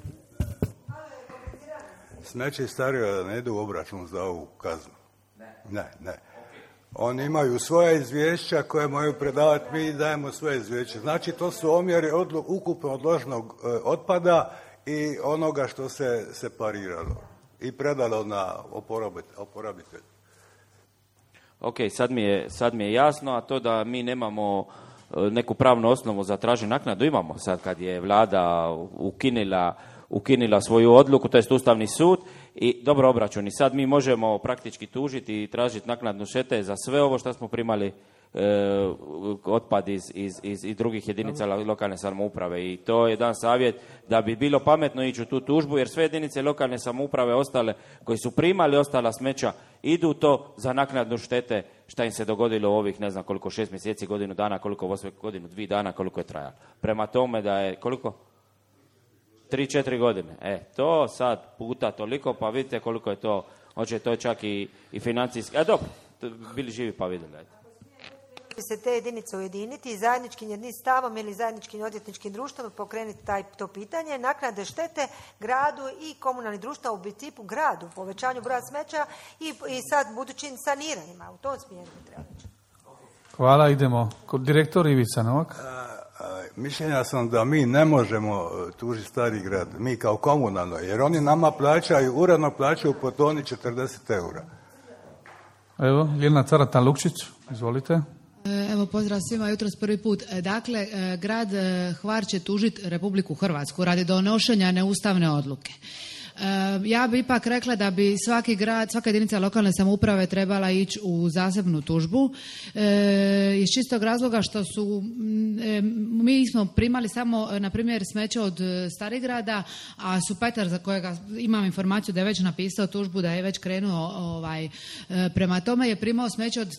Smeće Starigrada ne idu u obračun za ovu kaznu. Ne. Oni imaju svoja izvješća koje moraju predavati, mi dajemo svoje izvješće. Znači to su omjeri ukupno odloženog otpada i onoga što se separiralo i predalo na oporabitelj. Ok, sad mi je jasno, a to da mi nemamo neku pravnu osnovu za traženje naknadu imamo sad kad je vlada ukinila svoju odluku, to jest Ustavni sud i dobro obračun. I sad mi možemo praktički tužiti i tražiti naknadnu štete za sve ovo što smo otpad iz drugih jedinica lokalne samouprave. I to je jedan savjet da bi bilo pametno ići u tu tužbu, jer sve jedinice lokalne samouprave ostale koji su primali ostala smeća idu to za naknadnu štete šta im se dogodilo u ovih, ne znam koliko, 6 mjeseci, godinu dana, koliko ovo sve, godinu, 2 dana, koliko je trajalo. Prema tome da je, koliko? 3-4 godine. To sad puta toliko, pa vidite koliko je to, hoće to čak i financijski. Dobro, bili živi pa vidjeli. Bi se te jedinice ujediniti i zajedničkim jednim stavom ili zajedničkim odvjetničkim društvom pokrenuti to pitanje, naknade štete gradu i komunalnih društva u tipu gradu, povećanju broja smeća i sad budućim saniranjima. U tom smjeru bi treba ići. Hvala, idemo. Direktor Ivica Novak. Mišljenja sam da mi ne možemo tužiti Stari grad, mi kao komunalno, jer oni nama plaćaju, uredno plaćaju po toni 40 eura. Evo, Ljeljana Caratan-Lukšić, izvolite. Evo, pozdrav svima, jutros prvi put. Dakle, grad Hvar će tužiti Republiku Hrvatsku radi donošenja neustavne odluke. Ja bi ipak rekla da bi svaki grad, svaka jedinica lokalne samouprave trebala ići u zasebnu tužbu iz čistog razloga što su mi smo primali samo na primjer smeće od Starigrada, a Supetar za kojega imam informaciju da je već napisao tužbu, da je već krenuo prema tome je primao smeće od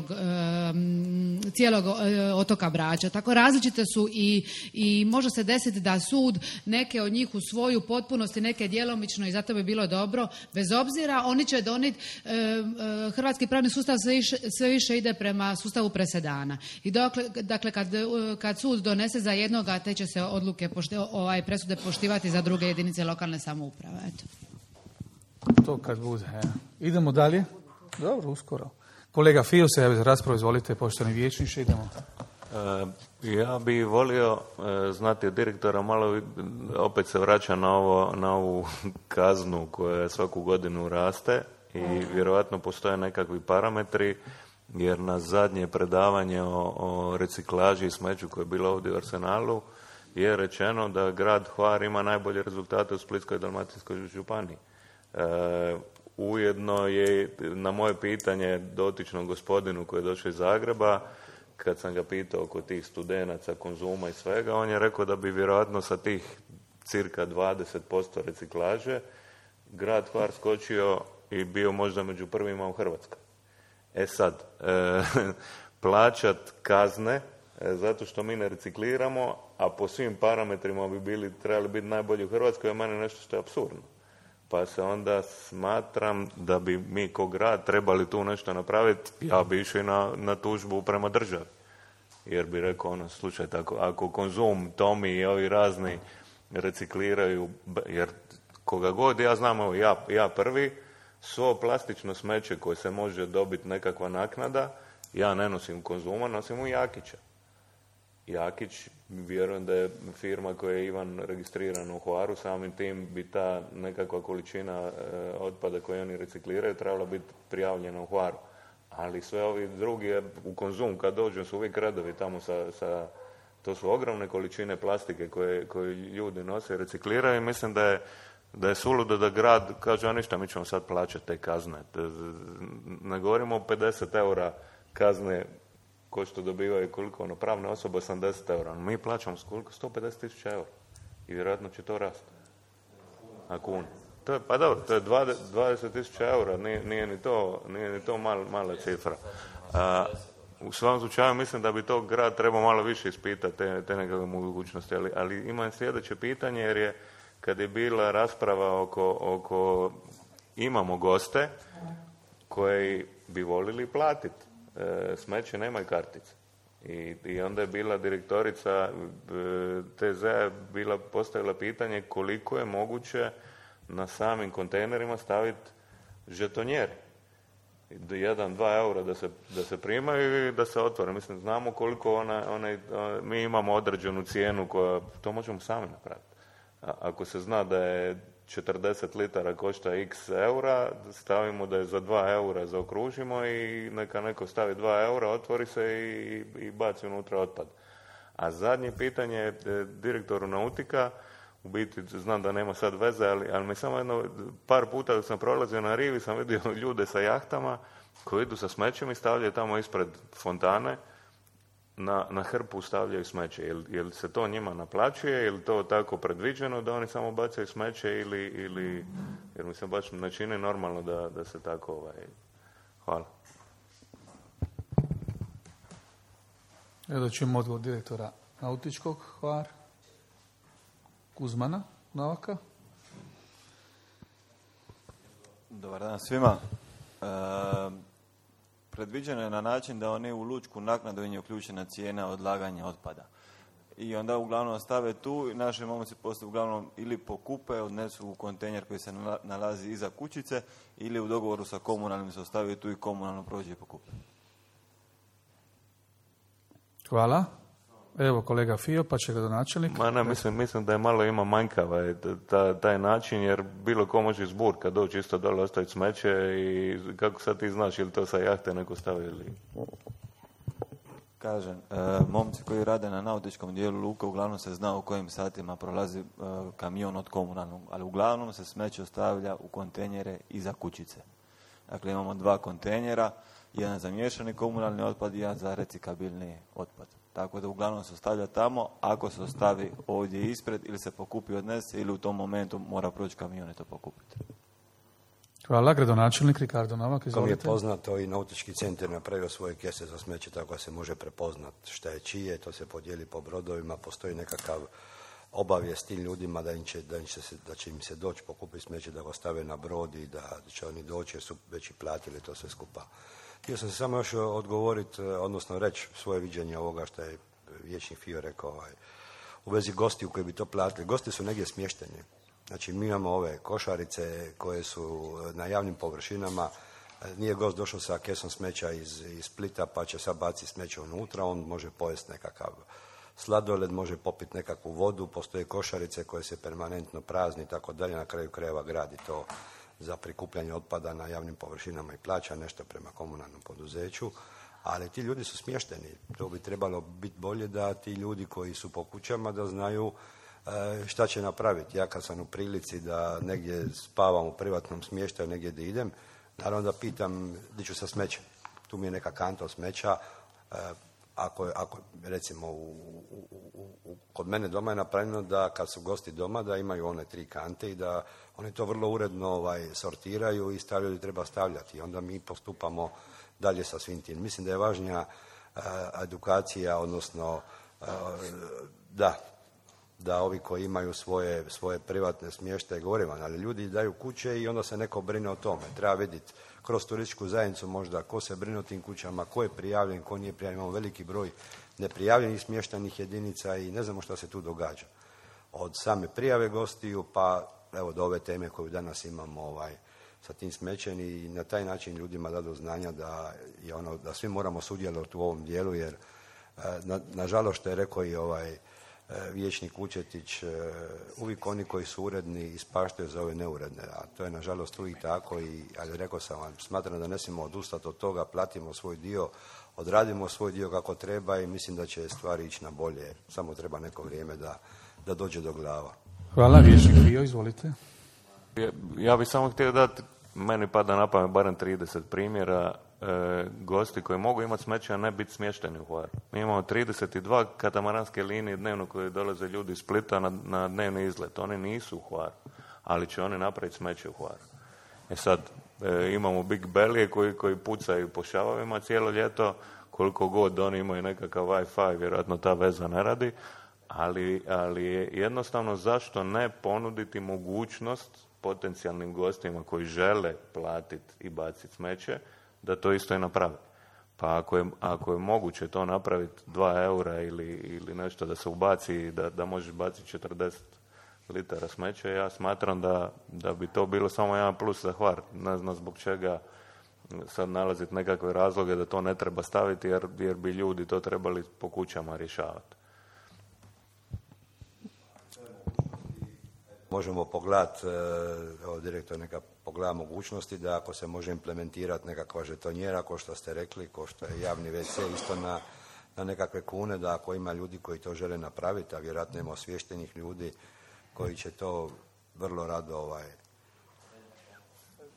cijelog otoka Brača. Tako različite su i može se desiti da sud neke od njih usvoji u potpunosti, neke djelomično i zato bi bilo dobro, bez obzira, oni će donijeti, hrvatski pravni sustav sve više ide prema sustavu presedana. I dakle, kad sud donese za jednoga, te će se odluke, presude poštivati za druge jedinice lokalne samouprave. Eto. To kad bude. Idemo dalje. Dobro, uskoro. Kolega Fio se javi za raspravu, izvolite, poštovani vijećniče, idemo. Ja bih volio znati od direktora, malo opet se vraća na ovu kaznu koja svaku godinu raste i vjerojatno postoje nekakvi parametri, jer na zadnje predavanje o reciklaži i smeću koje je bilo ovdje u Arsenalu je rečeno da grad Hvar ima najbolje rezultate u Splitskoj i Dalmatinskoj županiji. Ujedno je na moje pitanje dotičnom gospodinu koji je došao iz Zagreba, kad sam ga pitao oko tih studenaca, Konzuma i svega, on je rekao da bi vjerojatno sa tih cirka 20% reciklaže grad Hvar skočio i bio možda među prvima u Hrvatskoj. Sad, plaćat kazne zato što mi ne recikliramo, a po svim parametrima bi trebali biti najbolji u Hrvatskoj, je meni nešto što je apsurdno. Pa se onda smatram da bi mi kao grad trebali tu nešto napraviti. Ja bi išao i na tužbu prema državi. Jer bi rekao, slušaj, ako Konzum, Tomi i ovi razni recikliraju, jer koga god ja znam, ja prvi, svo plastično smeće koje se može dobiti nekakva naknada, ja ne nosim Konzuma, nosim u Jakića. Jakić, vjerujem da je firma koja je Ivan registriran u Hvaru, samim tim bi ta nekakva količina otpada koje oni recikliraju trebala biti prijavljena u Hvaru. Ali sve ovi drugi u Konzum, kad dođu, su uvijek redovi tamo to su ogromne količine plastike koje ljudi nose i recikliraju i mislim da je suludo da grad kaže, a ništa, mi ćemo sad plaćati te kazne. Ne govorimo o 50 eura kazne ko što dobivaju koliko pravne osobe 80 eura. Mi plaćamo koliko? 150.000 eura. I vjerojatno će to rasti. Na kunu. Pa dobro, to je 20.000 eura. Nije ni to mala cifra. U svakom slučaju mislim da bi to grad trebao malo više ispitati te nekakve mogućnosti. Ali imam sljedeće pitanje, jer je kad je bila rasprava oko imamo goste koji bi volili platiti. Smeće nemaju kartice. I onda je bila direktorica TZ postavila pitanje koliko je moguće na samim kontejnerima staviti žetonjeri. 1-2 eura da se primaju i da se otvore. Mislim, znamo koliko mi imamo određenu cijenu koja, to možemo sami napraviti. Ako se zna da je 40 litara košta x eura, stavimo da je za 2 eura zaokružimo i neka neko stavi 2 eura, otvori se i baci unutra otpad. A zadnje pitanje je direktoru Nautika, u biti znam da nema sad veze, ali mi samo par puta dok sam prolazio na rivi sam vidio ljude sa jahtama koji idu sa smećem i stavljaju tamo ispred fontane, na hrpu stavljaju smeće. Jel se to njima naplaćuje, ili to tako predviđeno da oni samo bacaju smeće ili jer mi se baš ne čini normalno da se tako Hvala. Evo da ćemo odgovor direktora nautičkog Hvar, Kuzmana Novaka. Dobar dan svima. Predviđeno je na način da oni u lučku naknadu im je uključena cijena odlaganja otpada. I onda uglavnom stave tu i naši momci poslije uglavnom ili pokupe, odnesu u kontejner koji se nalazi iza kućice ili u dogovoru sa komunalnim se ostavi tu i komunalno prođe i pokupe. Hvala. Evo kolega Fio, pa će gradonačelnik. Mislim da je malo ima manjkava taj način, jer bilo ko može iz Burka doći isto dole ostaviti smeće i kako sad ti znaš ili to sa jahte neko stavi ili... Kažem, momci koji rade na nautičkom dijelu luka uglavnom se zna u kojim satima prolazi kamion od komunalnog, ali uglavnom se smeće ostavlja u kontejnere iza kućice. Dakle, imamo 2 kontejnera, jedan za miješani komunalni otpad i jedan za recikabilni otpad. Tako da uglavnom se ostavlja tamo, ako se ostavi ovdje ispred ili se pokupi odnese ili u tom momentu mora proći kamion i to pokupiti. Hvala, gradonačelnik Ricardo Novak, izvolite. Kao mi je poznato, i nautički centar napravio svoje kese za smeće, tako da se može prepoznati šta je čije, to se podijeli po brodovima, postoji nekakav obavijest tim ljudima da će im se doći pokupiti smeće, da ga stave na brod i da će oni doći jer su već i platili to sve skupa. Htio sam se samo još odgovoriti, odnosno reći svoje viđenje ovoga što je vijećnik Fio rekao u vezi gostiju koji bi to platili. Gosti su negdje smješteni. Znači, mi imamo ove košarice koje su na javnim površinama. Nije gost došao sa kesom smeća iz Splita pa će sad baciti smeće unutra. On može pojesti nekakav sladoled, može popiti nekakvu vodu. Postoje košarice koje se permanentno prazni i tako dalje. Na kraju krajeva gradi to za prikupljanje otpada na javnim površinama i plaća nešto prema komunalnom poduzeću. Ali ti ljudi su smješteni. To bi trebalo biti bolje da ti ljudi koji su po kućama da znaju šta će napraviti. Ja kad sam u prilici da negdje spavam u privatnom smještaju, negdje gdje idem, naravno da pitam gdje ću sa smećem. Tu mi je neka kanta od smeća. Ako recimo kod mene doma je napravljeno da kad su gosti doma da imaju one 3 kante i da oni to vrlo uredno sortiraju i stavljaju gdje treba stavljati. I onda mi postupamo dalje sa svim tim. Mislim da je važnija edukacija, odnosno da ovi koji imaju svoje privatne smještaje gore van, ali ljudi daju kuće i onda se neko brine o tome. Treba vidjeti kroz turističku zajednicu možda ko se brine o tim kućama, ko je prijavljen, ko nije prijavljen. Imamo veliki broj neprijavljenih smještajnih jedinica i ne znamo šta se tu događa. Od same prijave gostiju pa evo do ove teme koju danas imamo sa tim smećem i na taj način ljudima da do znanja da svi moramo sudjelovati u ovom dijelu jer nažalost što je rekao i vijećnik Vučetić, uvijek oni koji su uredni ispaštaju za ove neuredne, a to je nažalost uvijek tako, ali rekao sam vam, smatram da ne smijemo odustati od toga, platimo svoj dio, odradimo svoj dio kako treba i mislim da će stvari ići na bolje, samo treba neko vrijeme da dođe do glava. Hvala, vijećnik Fio, izvolite. Ja bih samo htio dati, meni pada na pamet barem 30 primjera gosti koji mogu imati smeće, a ne biti smješteni u Hvaru. Mi imamo 32 katamaranske linije dnevno koje dolaze ljudi iz Splita na dnevni izlet. Oni nisu u Hvaru, ali će oni napraviti smeće u Hvaru. Sad, imamo Big Belly koji pucaju po šavovima cijelo ljeto, koliko god oni imaju nekakav Wi-Fi, vjerojatno ta veza ne radi, ali je jednostavno zašto ne ponuditi mogućnost potencijalnim gostima koji žele platiti i baciti smeće, da to isto i napravi. Pa ako je moguće to napraviti 2 eura ili nešto da se ubaci, da možeš baciti 40 litara smeća, ja smatram da bi to bilo samo jedan plus za Hvar. Ne znam zbog čega sad nalaziti nekakve razloge da to ne treba staviti, jer bi ljudi to trebali po kućama rješavati. Možemo pogledati, direktor neka pogleda mogućnosti da ako se može implementirati nekakva žetonjera, ko što ste rekli, ko što je javni WC, isto na nekakve kune, da ako ima ljudi koji to žele napraviti, a vjerojatno ima osviještenih ljudi koji će to vrlo rado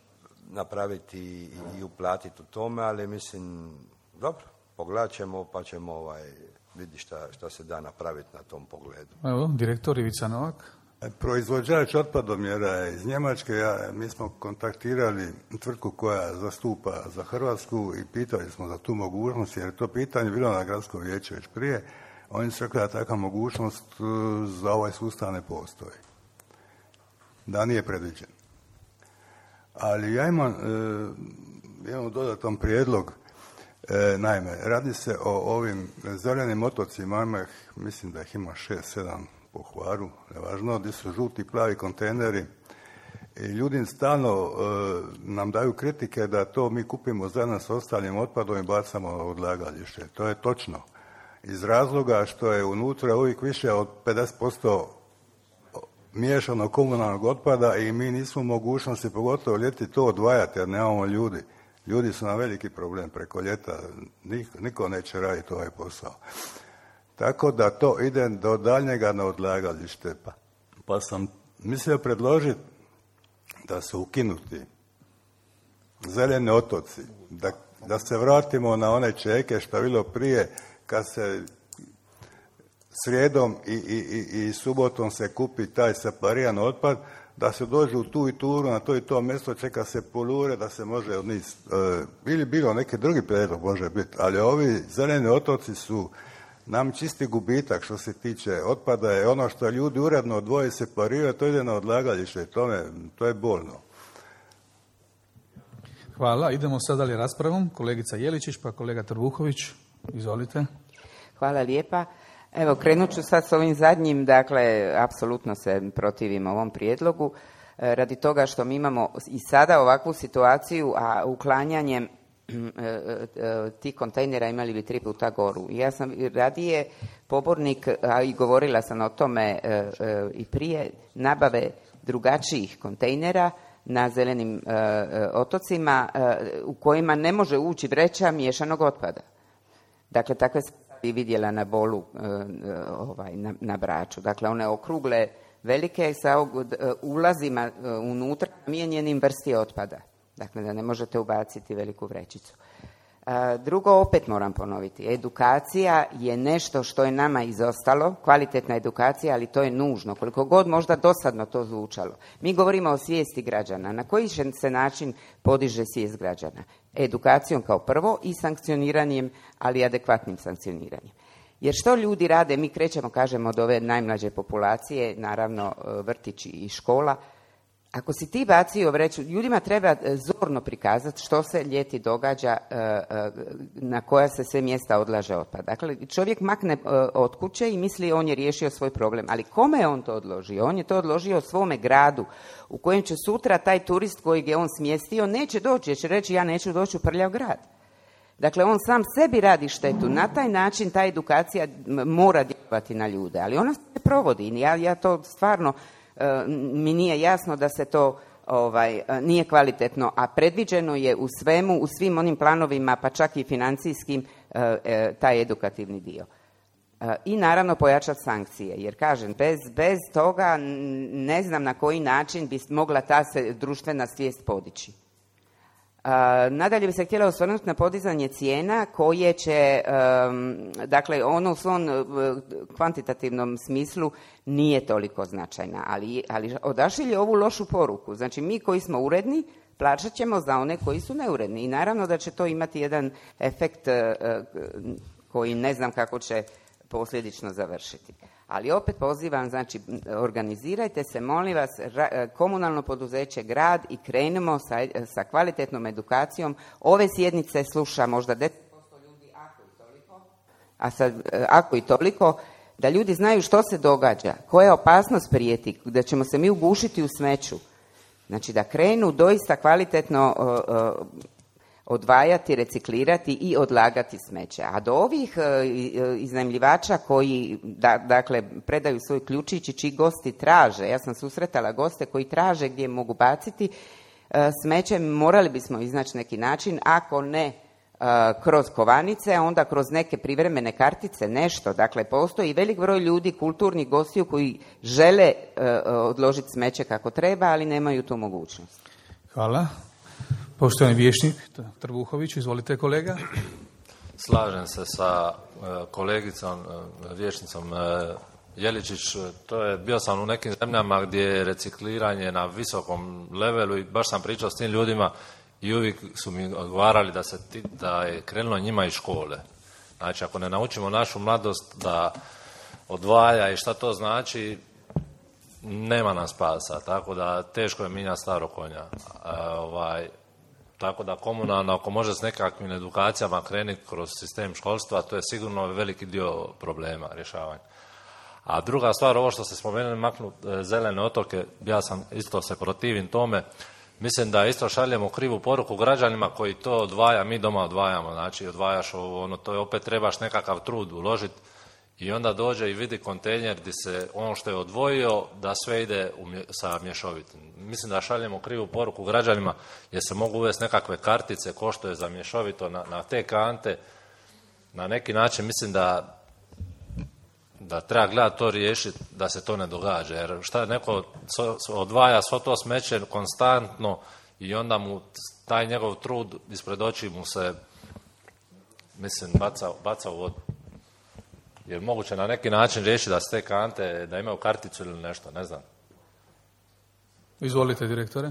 napraviti i uplatiti u tome, ali mislim, dobro, pogledat ćemo pa ćemo vidjeti šta se da napraviti na tom pogledu. Evo, direktor Ivica Novak. Proizvođač otpadomjera je iz Njemačke. Mi smo kontaktirali tvrtku koja zastupa za Hrvatsku i pitali smo za tu mogućnost, jer je to pitanje bilo na gradskom vijeću već prije. Oni su rekli da takva mogućnost za ovaj sustav ne postoji. Da nije predviđen. Ali ja imam dodatan prijedlog. Naime, radi se o ovim zelenim otocima, mislim da ih ima 6-7 po Hvaru, nevažno, gdje su žuti i plavi kontejneri. I ljudi stalno nam daju kritike da to mi kupimo zajedno s ostalim otpadom i bacamo na odlagalište. To je točno. Iz razloga što je unutra uvijek više od 50% miješanog komunalnog otpada i mi nismo u mogućnosti, pogotovo ljeti, to odvajati jer nemamo ljudi. Ljudi su nam veliki problem preko ljeta, niko neće raditi ovaj posao. Tako da to ide do daljnjega na odlagalište. Pa sam mislio predložiti da su ukinuti zeleni otoci, da se vratimo na one čeke što je bilo prije, kad se srijedom i subotom se kupi taj separiran otpad, da se dođe u tu i turu, na to i to mjesto, čeka se polure, da se može od njih, ili bilo neki drugi prijedlog može biti, ali ovi zeleni otoci su nam čisti gubitak što se tiče otpada, je ono što ljudi uredno odvoje, separiraju, to ide na odlagalište, to je bolno. Hvala, idemo sad dalje raspravom. Kolegica Jeličić pa kolega Trbuhović, izvolite. Hvala lijepa. Evo, krenut ću sad s ovim zadnjim, dakle, apsolutno se protivim ovom prijedlogu, radi toga što mi imamo i sada ovakvu situaciju, a uklanjanjem tih kontejnera imali bi 3 puta goru. Ja sam radije pobornik, a i govorila sam o tome i prije, nabave drugačijih kontejnera na zelenim otocima u kojima ne može ući vreća miješanog otpada. Dakle, takve sam i vidjela na Bolu na Braču. Dakle, one okrugle, velike sa ulazima unutra namijenjenim vrsti otpada. Dakle, da ne možete ubaciti veliku vrećicu. Drugo, opet moram ponoviti, edukacija je nešto što je nama izostalo, kvalitetna edukacija, ali to je nužno, koliko god možda dosadno to zvučalo. Mi govorimo o svijesti građana. Na koji se način podiže svijest građana? Edukacijom kao prvo i sankcioniranjem, ali adekvatnim sankcioniranjem. Jer što ljudi rade, mi krećemo, kažemo, od ove najmlađe populacije, naravno vrtići i škola. Ako si ti bacio vreću, ljudima treba zorno prikazati što se ljeti događa, na koja se sve mjesta odlaže otpad. Dakle, čovjek makne od kuće i misli on je riješio svoj problem. Ali kome je on to odložio? On je to odložio svome gradu, u kojem će sutra taj turist kojeg je on smjestio neće doći, jer će reći ja neću doći u prljav grad. Dakle, on sam sebi radi štetu. Na taj način ta edukacija mora djelovati na ljude. Ali ona se ne provodi. Ja to stvarno... mi nije jasno da se to nije kvalitetno, a predviđeno je u svemu, u svim onim planovima, pa čak i financijskim, taj edukativni dio. I naravno pojačati sankcije, jer kažem, bez toga ne znam na koji način bi mogla ta se društvena svijest podići. Nadalje bi se htjela osvrnuti na podizanje cijena koje će, dakle, ono u svom kvantitativnom smislu nije toliko značajna, ali odašilje ovu lošu poruku. Znači, mi koji smo uredni plaćat ćemo za one koji su neuredni i naravno da će to imati jedan efekt koji ne znam kako će posljedično završiti. Ali opet pozivam, znači, organizirajte se, molim vas, komunalno poduzeće, grad i krenemo sa kvalitetnom edukacijom. Ove sjednice sluša možda 10% ljudi, ako i toliko, da ljudi znaju što se događa, koja opasnost prijeti, da ćemo se mi ugušiti u smeću. Znači, da krenu doista kvalitetno odvajati, reciklirati i odlagati smeće. A do ovih iznajmljivača koji dakle predaju svoj ključić i čiji gosti traže, ja sam susretala goste koji traže gdje mogu baciti smeće, morali bismo iznaći neki način, ako ne kroz kovanice, onda kroz neke privremene kartice, nešto. Dakle, postoji velik broj ljudi, kulturnih gostiju koji žele odložiti smeće kako treba, ali nemaju tu mogućnost. Hvala. Poštovani vijećnik Trbuhović, izvolite kolega. Slažem se sa kolegicom, vijećnicom Jeličić. Bio sam u nekim zemljama gdje je recikliranje na visokom levelu i baš sam pričao s tim ljudima i uvijek su mi odgovarali da je krenulo njima iz škole. Znači, ako ne naučimo našu mladost da odvaja i šta to znači, nema nam spasa. Tako da teško je mijenjati staro konja. Tako da komunalno, ako može s nekakvim edukacijama krenuti kroz sistem školstva, to je sigurno veliki dio problema rješavanja. A druga stvar, ovo što ste spomenuli, maknuti zelene otoke, ja sam isto se protivim tome. Mislim da isto šaljemo krivu poruku građanima koji to odvaja, mi doma odvajamo, znači odvajaš ovo, to je opet trebaš nekakav trud uložiti i onda dođe i vidi kontejner gdje se ono što je odvojio da sve ide sa mješovitim. Mislim da šaljemo krivu poruku građanima jer se mogu uvesti nekakve kartice ko što je za mješovito na te kante. Na neki način mislim da treba gledati to riješiti da se to ne događa. Jer šta neko odvaja svo to smeće konstantno i onda mu taj njegov trud ispred oči mu se baca u vodu. Je moguće na neki način riješiti da se te kante, da imaju karticu ili nešto, ne znam. Izvolite, direktore.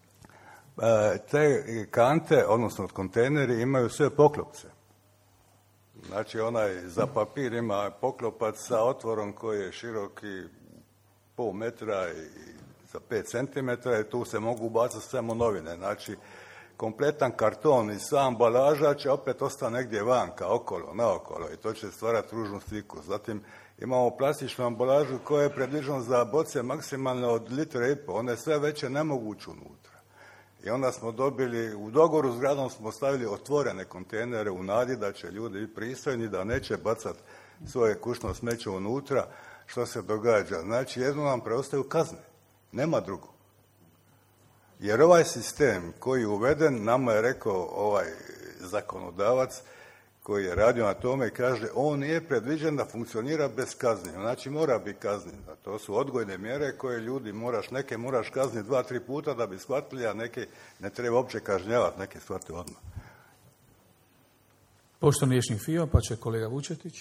Te kante, odnosno kontejneri, imaju sve poklopce. Znači, onaj za papir ima poklopac sa otvorom koji je široki pol metra i za 5 centimetara i tu se mogu bacati samo novine. Znači, kompletan karton i sva ambalaža će opet ostati negdje vanka, naokolo i to će stvarati ružnu sliku. Zatim imamo plastičnu ambalažu koja je predviđena za boce maksimalno od 1,5 litre, one sve veće ne mogu ući unutra. I onda smo dobili, u dogovoru s gradom smo stavili otvorene kontejnere u nadi da će ljudi biti pristojni, da neće bacati svoje kućno smeće unutra. Što se događa? Znači, jedno nam preostaju kazne. Nema drugo. Jer ovaj sistem koji je uveden, nama je rekao ovaj zakonodavac koji je radio na tome i kaže on nije predviđen da funkcionira bez kazni. Znači mora biti kaznjen. To su odgojne mjere koje ljudi neke moraš kazniti 2-3 puta da bi shvatili, a neke ne treba uopće kažnjavati, neke shvati odmah. Poštovani vijećnik Fio, pa će kolega Vučetić.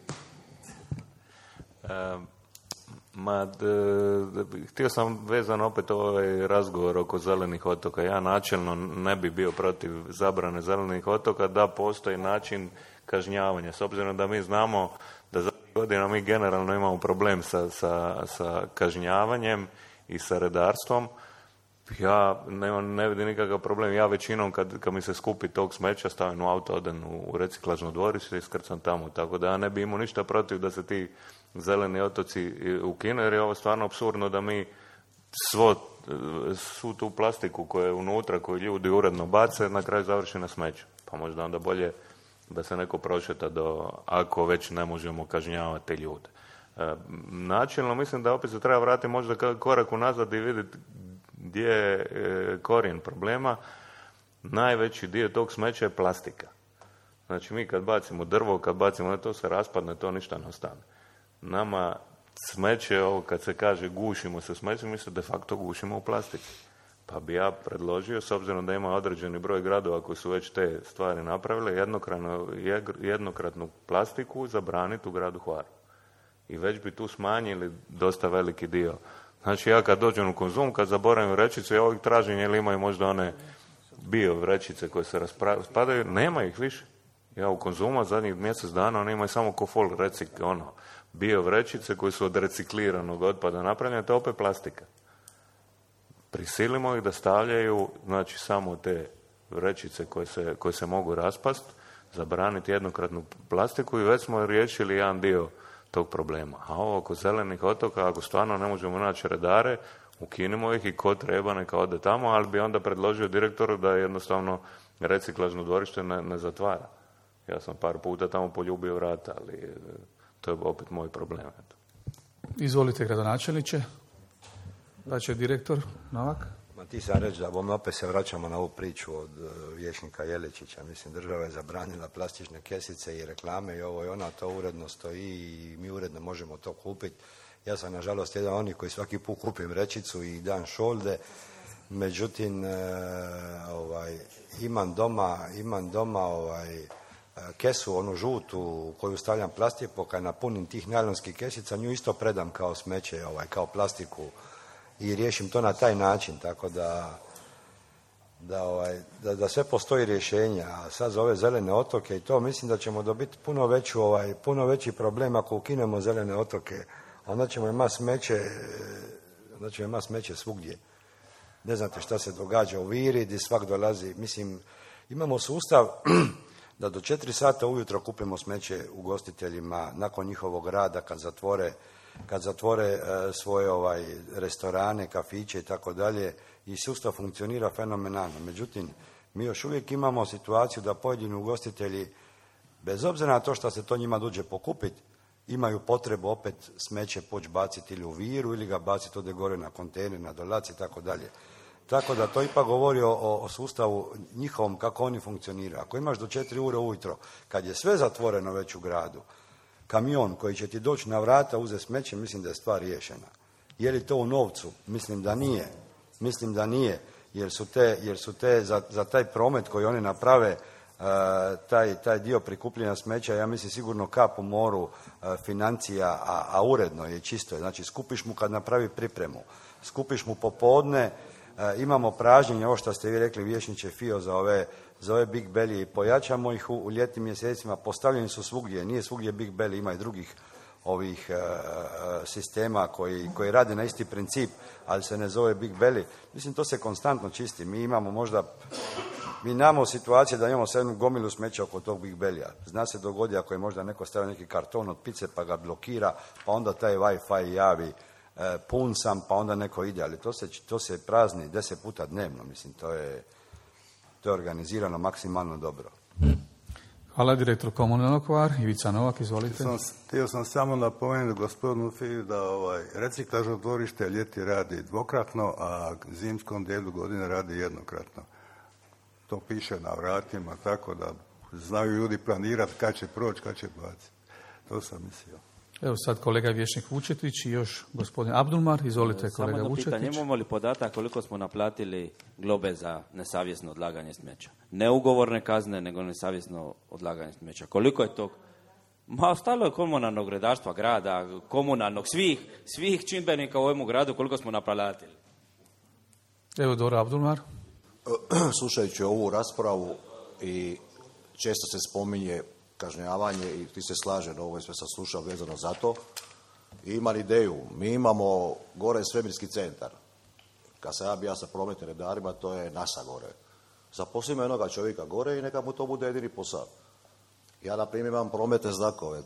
Htio sam vezano opet ovaj razgovor oko zelenih otoka. Ja načelno ne bi bio protiv zabrane zelenih otoka da postoji način kažnjavanja. S obzirom da mi znamo da za godina mi generalno imamo problem sa kažnjavanjem i sa redarstvom, ja ne vidim nikakav problem. Ja većinom kad mi se skupi tog smeća stavim u auto, odem u reciklažno dvorište i iskrcam tamo. Tako da ja ne bi imao ništa protiv da se ti zeleni otoci ukinu, jer je ovo stvarno apsurdno da mi svu tu plastiku koja je unutra, koju ljudi uredno bace, na kraju završi na smeću. Pa možda onda bolje da se neko prošeta ako već ne možemo kažnjavati te ljude. Načelno mislim da opet se treba vratiti možda korak unazad i vidjeti gdje je korijen problema. Najveći dio tog smeća je plastika. Znači mi kad bacimo drvo, kad bacimo to se raspadne, to ništa ne ostane. Nama smeće, ovo kad se kaže gušimo se smećem, mi se de facto gušimo u plastiki. Pa bi ja predložio, s obzirom da ima određeni broj gradova koji su već te stvari napravile, jednokratnu plastiku zabraniti u gradu Hvaru. I već bi tu smanjili dosta veliki dio. Znači ja kad dođem u Konzum, kad zaboravim vrećicu, ja uvijek tražim jer imaju možda one bio vrećice koje se raspadaju, nema ih više. Ja u Konzuma zadnjih mjesec dana oni imaju samo kofol bio vrećice koje su od recikliranog otpada napravljene, to je opet plastika. Prisilimo ih da stavljaju znači samo te vrećice koje se mogu raspast, zabraniti jednokratnu plastiku i već smo riješili jedan dio tog problema. A ovo oko zelenih otoka, ako stvarno ne možemo naći redare, ukinimo ih i ko treba neka ode tamo, ali bi onda predložio direktoru da jednostavno reciklažno dvorište ne zatvara. Ja sam par puta tamo poljubio vrata, ali to je opet moj problem. Izvolite, gradonačelniče. Da će direktor Novak. Ti sam reći da opet se vraćamo na ovu priču od vijećnika Jeličića. Mislim, država je zabranila plastične kesice i reklame i ovo i ona, to uredno stoji i mi uredno možemo to kupiti. Ja sam, nažalost, jedan onih koji svaki put kupim vrećicu i dan šolde. Međutim, imam doma kesu, onu žutu u koju stavljam plastiku, kad napunim tih najlonskih kesica, nju isto predam kao smeće, kao plastiku i riješim to na taj način, tako da sve postoji rješenja. A sad za ove zelene otoke i to mislim da ćemo dobiti puno veći problem ako ukinemo zelene otoke. Onda ćemo imati smeće svugdje. Ne znate šta se događa u Viri, gdje svak dolazi. Mislim, imamo sustav da do 4 sata ujutro kupimo smeće ugostiteljima nakon njihovog rada kad zatvore svoje restorane, kafiće i tako dalje, i sustav funkcionira fenomenalno. Međutim, mi još uvijek imamo situaciju da pojedini ugostitelji, bez obzira na to što se to njima dođe pokupiti, imaju potrebu opet smeće poći baciti ili u Viru ili ga baciti ovdje gore na kontejner, na Dolac i tako dalje. Tako da to ipak govori o sustavu njihovom, kako oni funkcioniraju. Ako imaš do 4 ure ujutro, kad je sve zatvoreno već u gradu, kamion koji će ti doći na vrata uzeti smeće, mislim da je stvar riješena. Je li to u novcu? Mislim da nije, jer su te za taj promet koji oni naprave, taj dio prikupljanja smeća, ja mislim sigurno kap u moru financija, a uredno je, čisto je. Znači, skupiš mu kad napravi pripremu, skupiš mu popodne, imamo pražnjenje, ovo što ste vi rekli, vijećniče Fio, za ove Big Belly, i pojačamo ih u ljetnim mjesecima, postavljeni su svugdje, nije svugdje Big Belly, ima i drugih ovih sistema koji rade na isti princip, ali se ne zove Big Belly. Mislim, to se konstantno čisti. Mi imamo situacije da imamo jednu gomilu smeća oko tog Big Belly-a. Zna se dogodi ako je možda neko stavio neki karton od pice pa ga blokira, pa onda taj Wi-Fi javi pun sam, pa onda neko ide, ali to se prazni 10 puta dnevno. Mislim, to je organizirano maksimalno dobro. Hvala, direktor komunalnog Hvar, Ivica Novak, izvolite. Htio sam samo napomenuti gospodinu Fiju da reciklažno dvorište ljeti radi dvokratno, a zimskom dijelu godine radi jednokratno. To piše na vratima, tako da znaju ljudi planirati kad će proći, kad će baciti. To sam mislio. Evo sad kolega vječnik Vučetić i još gospodin Abdulmar. Izvolite, kolega Vučetić. Samo jedno pitanje, imamo li podatak koliko smo naplatili globe za nesavjesno odlaganje smeća? Ne ugovorne kazne, nego nesavjesno odlaganje smeća. Koliko je to? Ostalo je komunalnog redarstva grada, komunalnog, svih čimbenika u ovom gradu, koliko smo naplatili. Evo, Dora Abdulmar. Slušajući ovu raspravu i često se spominje kažnjavanje i ti se slaže da ovo je sve sam slušao vezano za to. I imam ideju, mi imamo gore svemirski centar. Kad sam ja bio sa prometnim redarima, to je NASA gore. Zaposlimo jednoga čovjeka gore i neka mu to bude jedini posao. Ja, na primjer, imam prometne znakove.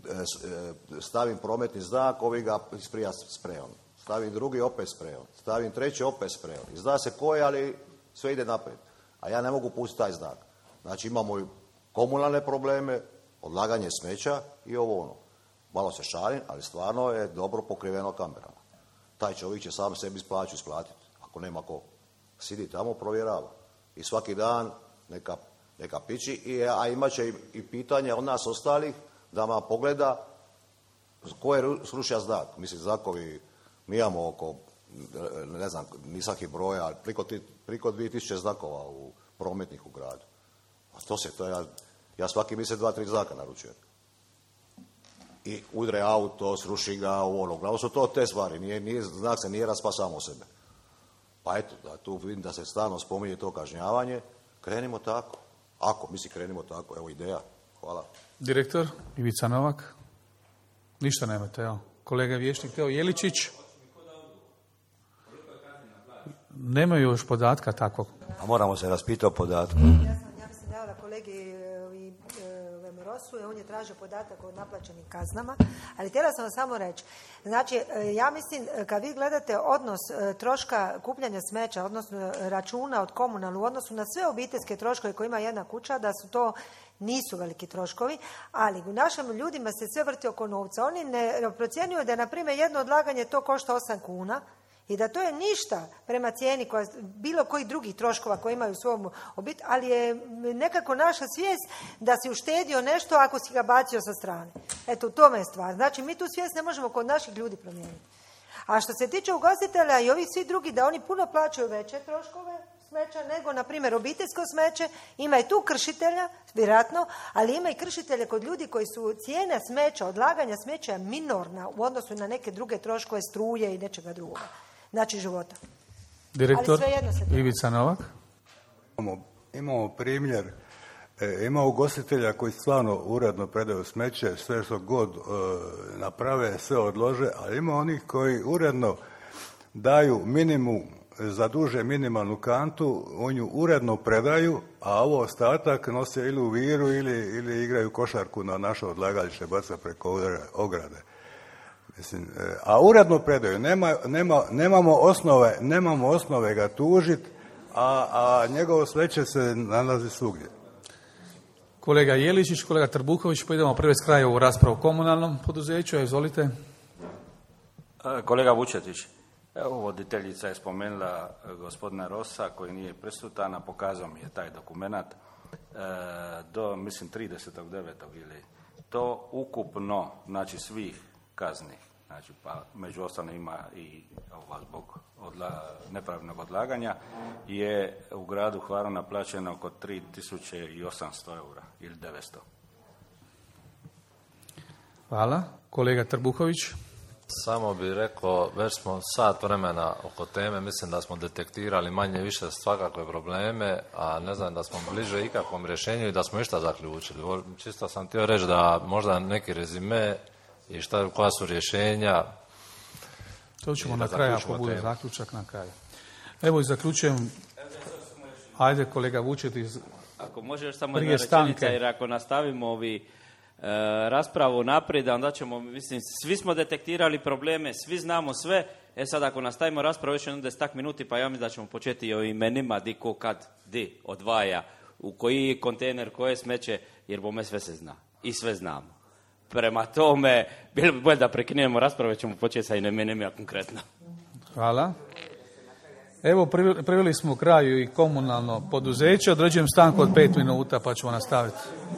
Stavim prometni znak, ovi ga isprija sprejom. Stavim drugi, opet sprejom. Stavim treći, opet sprejom. I zna se ko je, ali sve ide naprijed. A ja ne mogu pustiti taj znak. Znači, imamo i komunalne probleme, odlaganje smeća i ovo ono. Malo se šalim, ali stvarno je dobro pokriveno kamerama. Taj čovjek će sam sebi plaću isplatiti, ako nema ko. Sidi tamo, provjerava. I svaki dan neka pići, a imat će i pitanje od nas ostalih da vam pogleda ko je srušio znak. Mislim, znakovi, mi imamo oko, ne znam, nisakih broja, ali priko 2000 znakova u prometnih u gradu. A ja svaki mjesec 2-3 znaka naručujem. I udre auto, sruši ga, ono. Uglavnom su to te stvari, znak se nije raspa samo o sebe. Pa eto, da tu vidim da se stalno spominje to kažnjavanje, krenimo tako. Krenimo tako, evo ideja. Hvala. Direktor Ivica Novak. Ništa nemate, evo. Kolega vječnik Teo Jeličić. Nemaju još podatka takvog. A moramo se raspitati o podatku. Ja sam dala kolegi Vemerosu i on je tražio podatak o naplaćenim kaznama, ali htjela sam vam samo reći. Znači, ja mislim, kad vi gledate odnos troška kupljanja smeća, odnosno računa od komunalnu, u odnosu na sve obiteljske troškove koje ima jedna kuća, da su to nisu veliki troškovi, ali u našim ljudima se sve vrti oko novca. Oni ne procjenjuju da, na primjer, jedno odlaganje to košta 8 kuna, i da to je ništa prema cijeni bilo koji drugih troškova koji imaju u svom obitelji, ali je nekako naša svijest da si uštedio nešto ako si ga bacio sa strane. Eto, u tome je stvar. Znači, mi tu svijest ne možemo kod naših ljudi promijeniti. A što se tiče ugostitelja i ovih svi drugi, da oni puno plaćaju veće troškove smeća nego, na primjer, obiteljsko smeće, ima i tu kršitelja, vjerojatno, ali ima i kršitelja kod ljudi koji su cijena smeća, odlaganja smeća minorna u odnosu na neke druge troškove, struje i nečega drugoga. Znači života. Direktor Ivica Novak. Imamo primjer, ima ugostitelja koji stvarno uredno predaju smeće, sve što god naprave, sve odlože, ali ima onih koji uredno daju minimum, zaduže minimalnu kantu, oni ju uredno predaju, a ovo ostatak nose ili u viru ili igraju košarku na naše odlagalište, baca preko ograde. Mislim, a uredno predaju, nemamo osnove ga tužiti, a njegovo smeće se nalazi svugdje. Kolega Jeličić, kolega Trbuković, pa idemo prve s kraja ovu raspravu o komunalnom poduzeću, izvolite. Kolega Vučetić, evo voditeljica je spomenula gospodina Rosa koji nije prisutan, a pokazao mi je taj dokumenat do, mislim, 30.9. ili to ukupno, znači svih kazni, znači pa među ostalim ima i zbog nepravilnog odlaganja, je u gradu Hvaru naplaćeno oko 3.800 eura ili 900. Hvala. Kolega Trbuhović. Samo bih rekao, već smo sat vremena oko teme, mislim da smo detektirali manje više svakakve probleme, a ne znam da smo bliže ikakvom rješenju i da smo išta zaključili. Čisto sam htio reći da možda neki rezime i koja su rješenja. To ćemo na kraju, ako bude zaključak na kraju. Evo i zaključujem. Ajde, kolega Vučetić. Ako može još samo jedna rečenica, jer ako nastavimo raspravu naprijed, onda ćemo, mislim, svi smo detektirali probleme, svi znamo sve. Sad ako nastavimo raspravu još jedno 10 minuti, pa ja mislim da ćemo početi o imenima, di ko kad, di odvaja, u koji kontejner, koje smeće, jer bome sve se zna. I sve znamo. Prema tome, bilo bi bolje da prekinemo raspravu, ćemo početi sa imenima konkretno. Hvala. Evo, priveli smo kraju i komunalno poduzeće. Određujem stanku od 5 minuta, pa ćemo nastaviti.